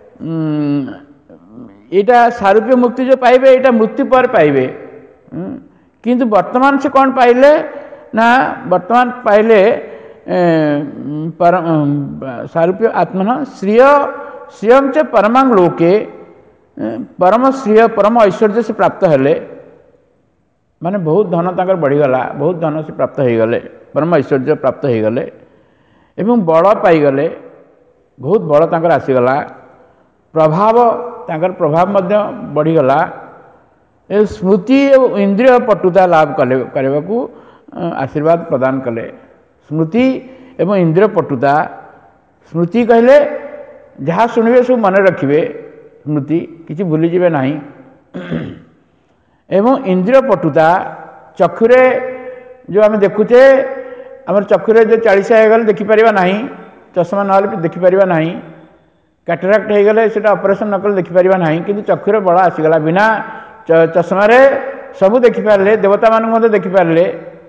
ଏଇଟା ସାରୂପ୍ୟ ମୁକ୍ତି ଯେଉଁ ପାଇବେ ଏଇଟା ମୃତ୍ୟୁ ପରେ ପାଇବେ। କିନ୍ତୁ ବର୍ତ୍ତମାନ ସେ କ'ଣ ପାଇଲେ ନା ବର୍ତ୍ତମାନ ପାଇଲେ ସାରୂପ୍ୟ ଆତ୍ମନଃ ଶ୍ରିୟଂ ଚ ପରମାଂ ଲୋକେ, ପରମ ଶ୍ରିୟ ପରମ ଐଶ୍ୱର୍ଯ୍ୟ ସେ ପ୍ରାପ୍ତ ହେଲେ। ମାନେ ବହୁତ ଧନ ତାଙ୍କର ବଢ଼ିଗଲା, ବହୁତ ଧନ ସେ ପ୍ରାପ୍ତ ହେଇଗଲେ, ପରମ ଐଶ୍ୱର୍ଯ୍ୟ ପ୍ରାପ୍ତ ହେଇଗଲେ ଏବଂ ବଳ ପାଇଗଲେ, ବହୁତ ବଳ ତାଙ୍କର ଆସିଗଲା। ପ୍ରଭାବ, ତାଙ୍କର ପ୍ରଭାବ ମଧ୍ୟ ବଢ଼ିଗଲା। ଏ ସ୍ମୃତି ଏବଂ ଇନ୍ଦ୍ରିୟ ପଟୁତା ଲାଭ କରିବାକୁ ଆଶୀର୍ବାଦ ପ୍ରଦାନ କଲେ। ସ୍ମୃତି ଏବଂ ଇନ୍ଦ୍ରିୟ ପଟୁତା, ସ୍ମୃତି କହିଲେ ଯାହା ଶୁଣିବେ ସବୁ ମନେ ରଖିବେ, ସ୍ମୃତି କିଛି ଭୁଲିଯିବେ ନାହିଁ। ଏବଂ ଇନ୍ଦ୍ରିୟ ପଟୁତା, ଚକ୍ଷୁରେ ଯେଉଁ ଆମେ ଦେଖୁଛେ आमर चक्षुरे जो 40 होगले देखिपर ना चषमा ना देखिपर ना कैटराक्ट हो गले से ऑपरेशन नकले देखिपर ना कि चक्षुरे बल आसीगला बिना चषमार सबू देखिपारे देवता मान देखिपारे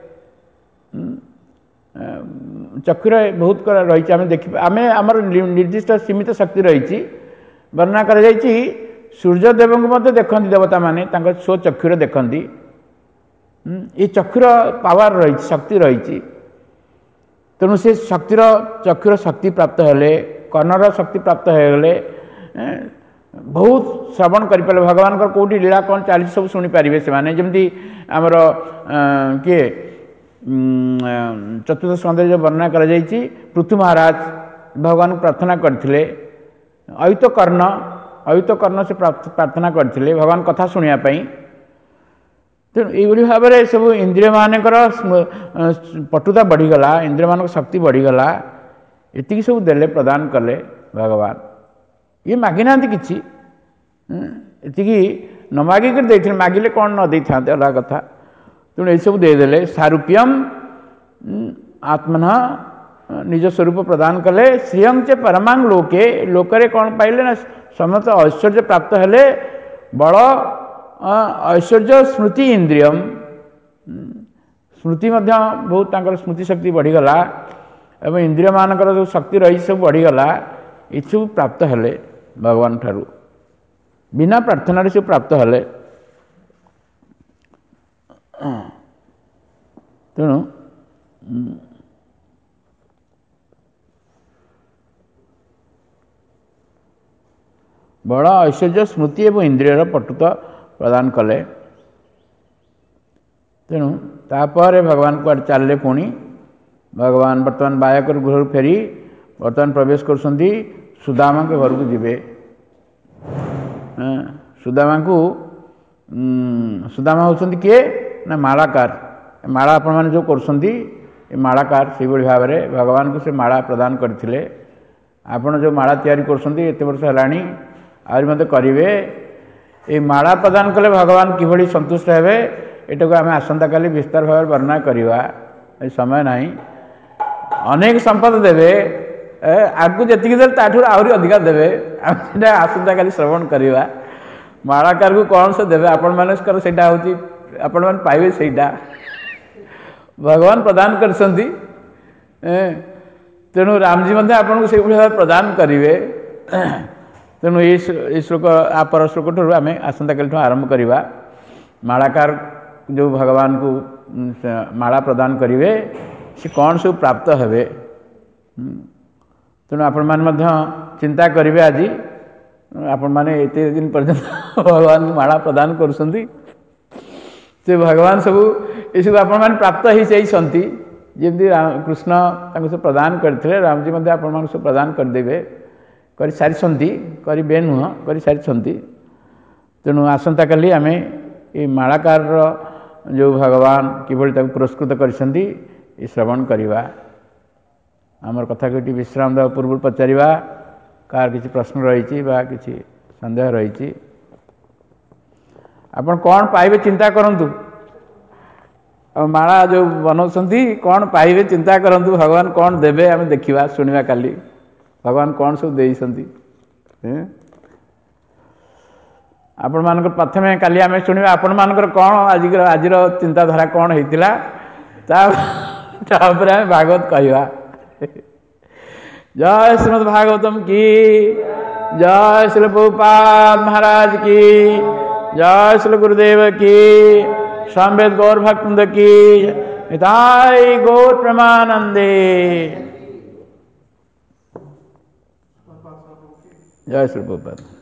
चक्षुर बहुत रही आम देखी आम आमर निर्दिष्ट सीमित शक्ति रही वर्णना कर सूर्यदेव को देखते देवता माने स्व चक्षुर देखती ये चक्षुर पावर रही शक्ति रही तेणु से शक्तिर चक्षुर शक्ति प्राप्त हेले कर्णर शक्ति प्राप्त होगले बहुत श्रवण करें भगवान कौटी लीला कौन चली सब शुणी पारे से जमी आमर किए चतुर्थ स्कंदे जो वर्णना कर पृथु महाराज भगवान को प्रार्थना करते अयुत कर्ण से प्रार्थना करते भगवान कथा शुणापी तेणु ये भाव में सब इंद्रिय मानकर पटुता बढ़ीगला इंद्रिय मान शक्ति बढ़ीगला ये सब देले प्रदान कले भगवान ये मागी ना कि न मागिक दे मागिले कौन न दे था अलग कथा तेणु ये सब देदेले सारूप्यम आत्मन निज स्वरूप प्रदान कले श्रियं च परमांग लोके लोकरे कौन पाइले ना समस्त ऐश्वर्य प्राप्त हेले बड़ ऐश्वर्य स्मृति इंद्रियम स्मृति बहुत स्मृति शक्ति बढ़ीगला एवं इंद्रिय मानकर जो शक्ति रही सब बढ़ीगला ये सब प्राप्त हेले भगवान ठारू बिना प्रार्थना सब प्राप्त हेले तेणु बड़ ऐश्वर्य स्मृति एवं इंद्रियर पटुता प्रदान कले तेणु तापर भगवान को चलले पुणी भगवान बर्तमान बायकर गृह फेरी बर्तमान प्रवेश कर सुदामा के घर को जीवे सुदामा को सुदामा होती किए ना मालाकार माला आपण मैंने जो कर मालाकार से भाव में भगवान को से माला प्रदान करते आपण जो माला तैयारी करते वर्ष है आहरी मत करेंगे ये माला प्रदान कले भगवान किभली संतुष्ट हेबे एटा को आम आसंता काली विस्तार भाव वर्णना करवा समय ना अनेक संपद देवे आगु जी दे आहरी अधिका देवे आम आसंता काली श्रवण करवा मालाकार को कौन से देवे आपण मानकर सेटा होची आपण मान पाइबे सेटा भगवान प्रदान करसंती तेणु रामजी मध्य आपन को से भाव प्रदान करेंगे तेणु ये श्लोक आपर श्लोक ठार आम आसंता काली आरंभ करवा मालाकार जो भगवान को माला प्रदान करेंगे से कौन सब प्राप्त हेबे तेणु आपण मैंने चिंता करेंगे आज आपण मैंने एत दिन पर्यंत भगवान को माला प्रदान करुँच से भगवान सब ये सब आपण मैंने प्राप्त हो जाती जमी कृष्ण से प्रदान करते रामजी मध्य आपण सब प्रदान करदेवे कर सारी करेंगे नुह कर सारी तेणु आसंता काली आम ये मालाकार जो भगवान किभली पुरस्कृत कर श्रवण करवा आमर कथा कटी विश्राम देवा पूर्व पचारा कार किसी प्रश्न रही कि सन्देह रही आपण कौन पाइबे चिंता करंतु माला जो बनाऊँच कौन पाइबे चिंता करंतु भगवान कौन देवे आम देखा शुणा काली भगवान कौन सब देइसंती आपण मानकर प्रथमे काली आम शुणा आपण मानकर कौन आज चिंताधारा कौन होता तापर आम भागवत कहवा जय श्रीमद् भागवतम की जय श्री प्रभुपाद महाराज की जय श्री गुरुदेव की स्वामिवेद गौर भक्तवृंद की निताई गौर प्रेमानंदे जय श्री प्रभुपाद।